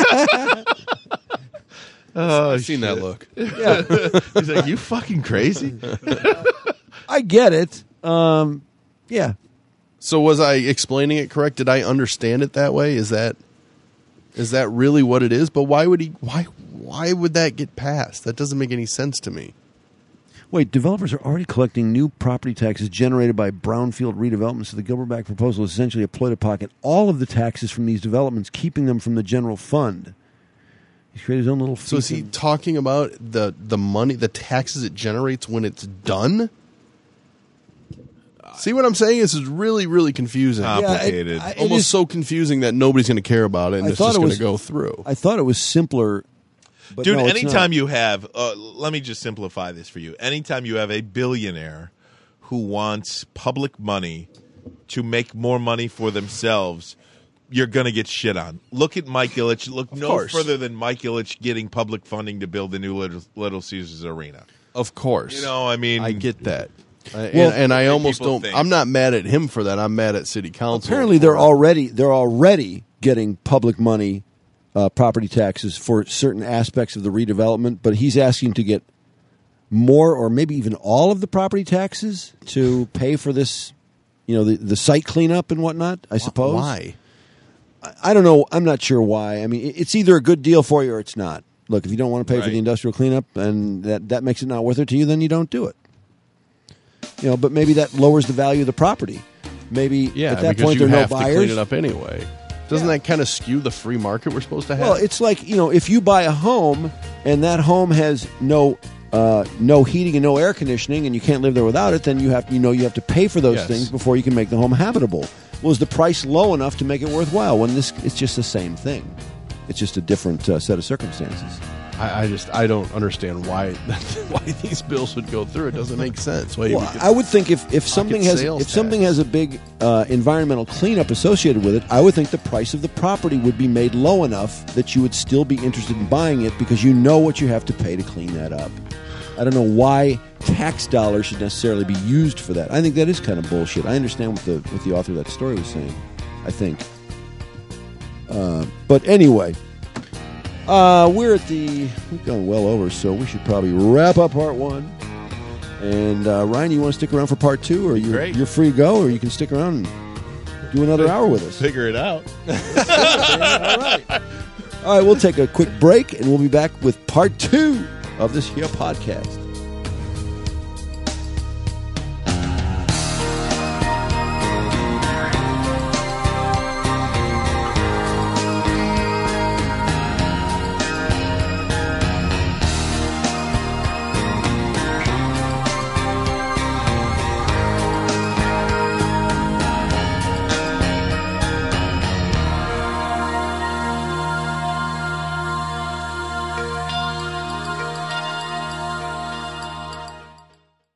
I've seen that look.
Yeah.
He's like, you fucking crazy?
I get it. Yeah.
So was I explaining it correct? Did I understand it that way? Is that really what it is? But why would that get passed? That doesn't make any sense to me.
Wait, developers are already collecting new property taxes generated by brownfield redevelopment, so the Gilbert proposal is essentially a ploy to pocket all of the taxes from these developments, keeping them from the general fund. He's created his own little...
So is he talking about the money, the taxes it generates when it's done? See what I'm saying? This is really, really confusing.
Complicated.
Almost so confusing that nobody's going to care about it, and it's just going to go through.
I thought it was simpler. But
Dude,
no, it's
anytime
not.
you have, let me just simplify this for you. Anytime you have a billionaire who wants public money to make more money for themselves, you're going to get shit on. Look at Mike Ilitch. Look no
course.
further than Mike Ilitch getting public funding to build the new Little Caesars Arena.
Of course.
You know, I mean...
I get that.
Well,
and I almost
people
don't...
think.
I'm not mad at him for that. I'm mad at city council.
Apparently, they're already getting public money, property taxes for certain aspects of the redevelopment, but he's asking to get more or maybe even all of the property taxes to pay for this, the site cleanup and whatnot, I suppose.
Why?
I don't know. I'm not sure why. I mean, it's either a good deal for you or it's not. Look, if you don't want to pay for
Right.
the industrial cleanup and that makes it not worth it to you, then you don't do it. But maybe that lowers the value of the property. Maybe at that
because
point
you
there are no
have to
buyers.
clean it up anyway. Doesn't that kind of skew the free market we're supposed to have?
Well, it's like, if you buy a home and that home has no heating and no air conditioning and you can't live there without it, then you have to pay for those
Yes.
things before you can make the home habitable. Well, is the price low enough to make it worthwhile when it's just the same thing? It's just a different set of circumstances.
I don't understand why these bills would go through. It doesn't make sense. Why
Well, I would think if something has a big environmental cleanup associated with it, I would think the price of the property would be made low enough that you would still be interested in buying it because you know what you have to pay to clean that up. I don't know why tax dollars should necessarily be used for that. I think that is kind of bullshit. I understand what the author of that story was saying, I think. But anyway, we've gone well over, so we should probably wrap up part one. And Ryan, you want to stick around for part two, or you're free to go, or you can stick around and do another hour with us.
Figure it out.
All right, we'll take a quick break, and we'll be back with part two of this here podcast.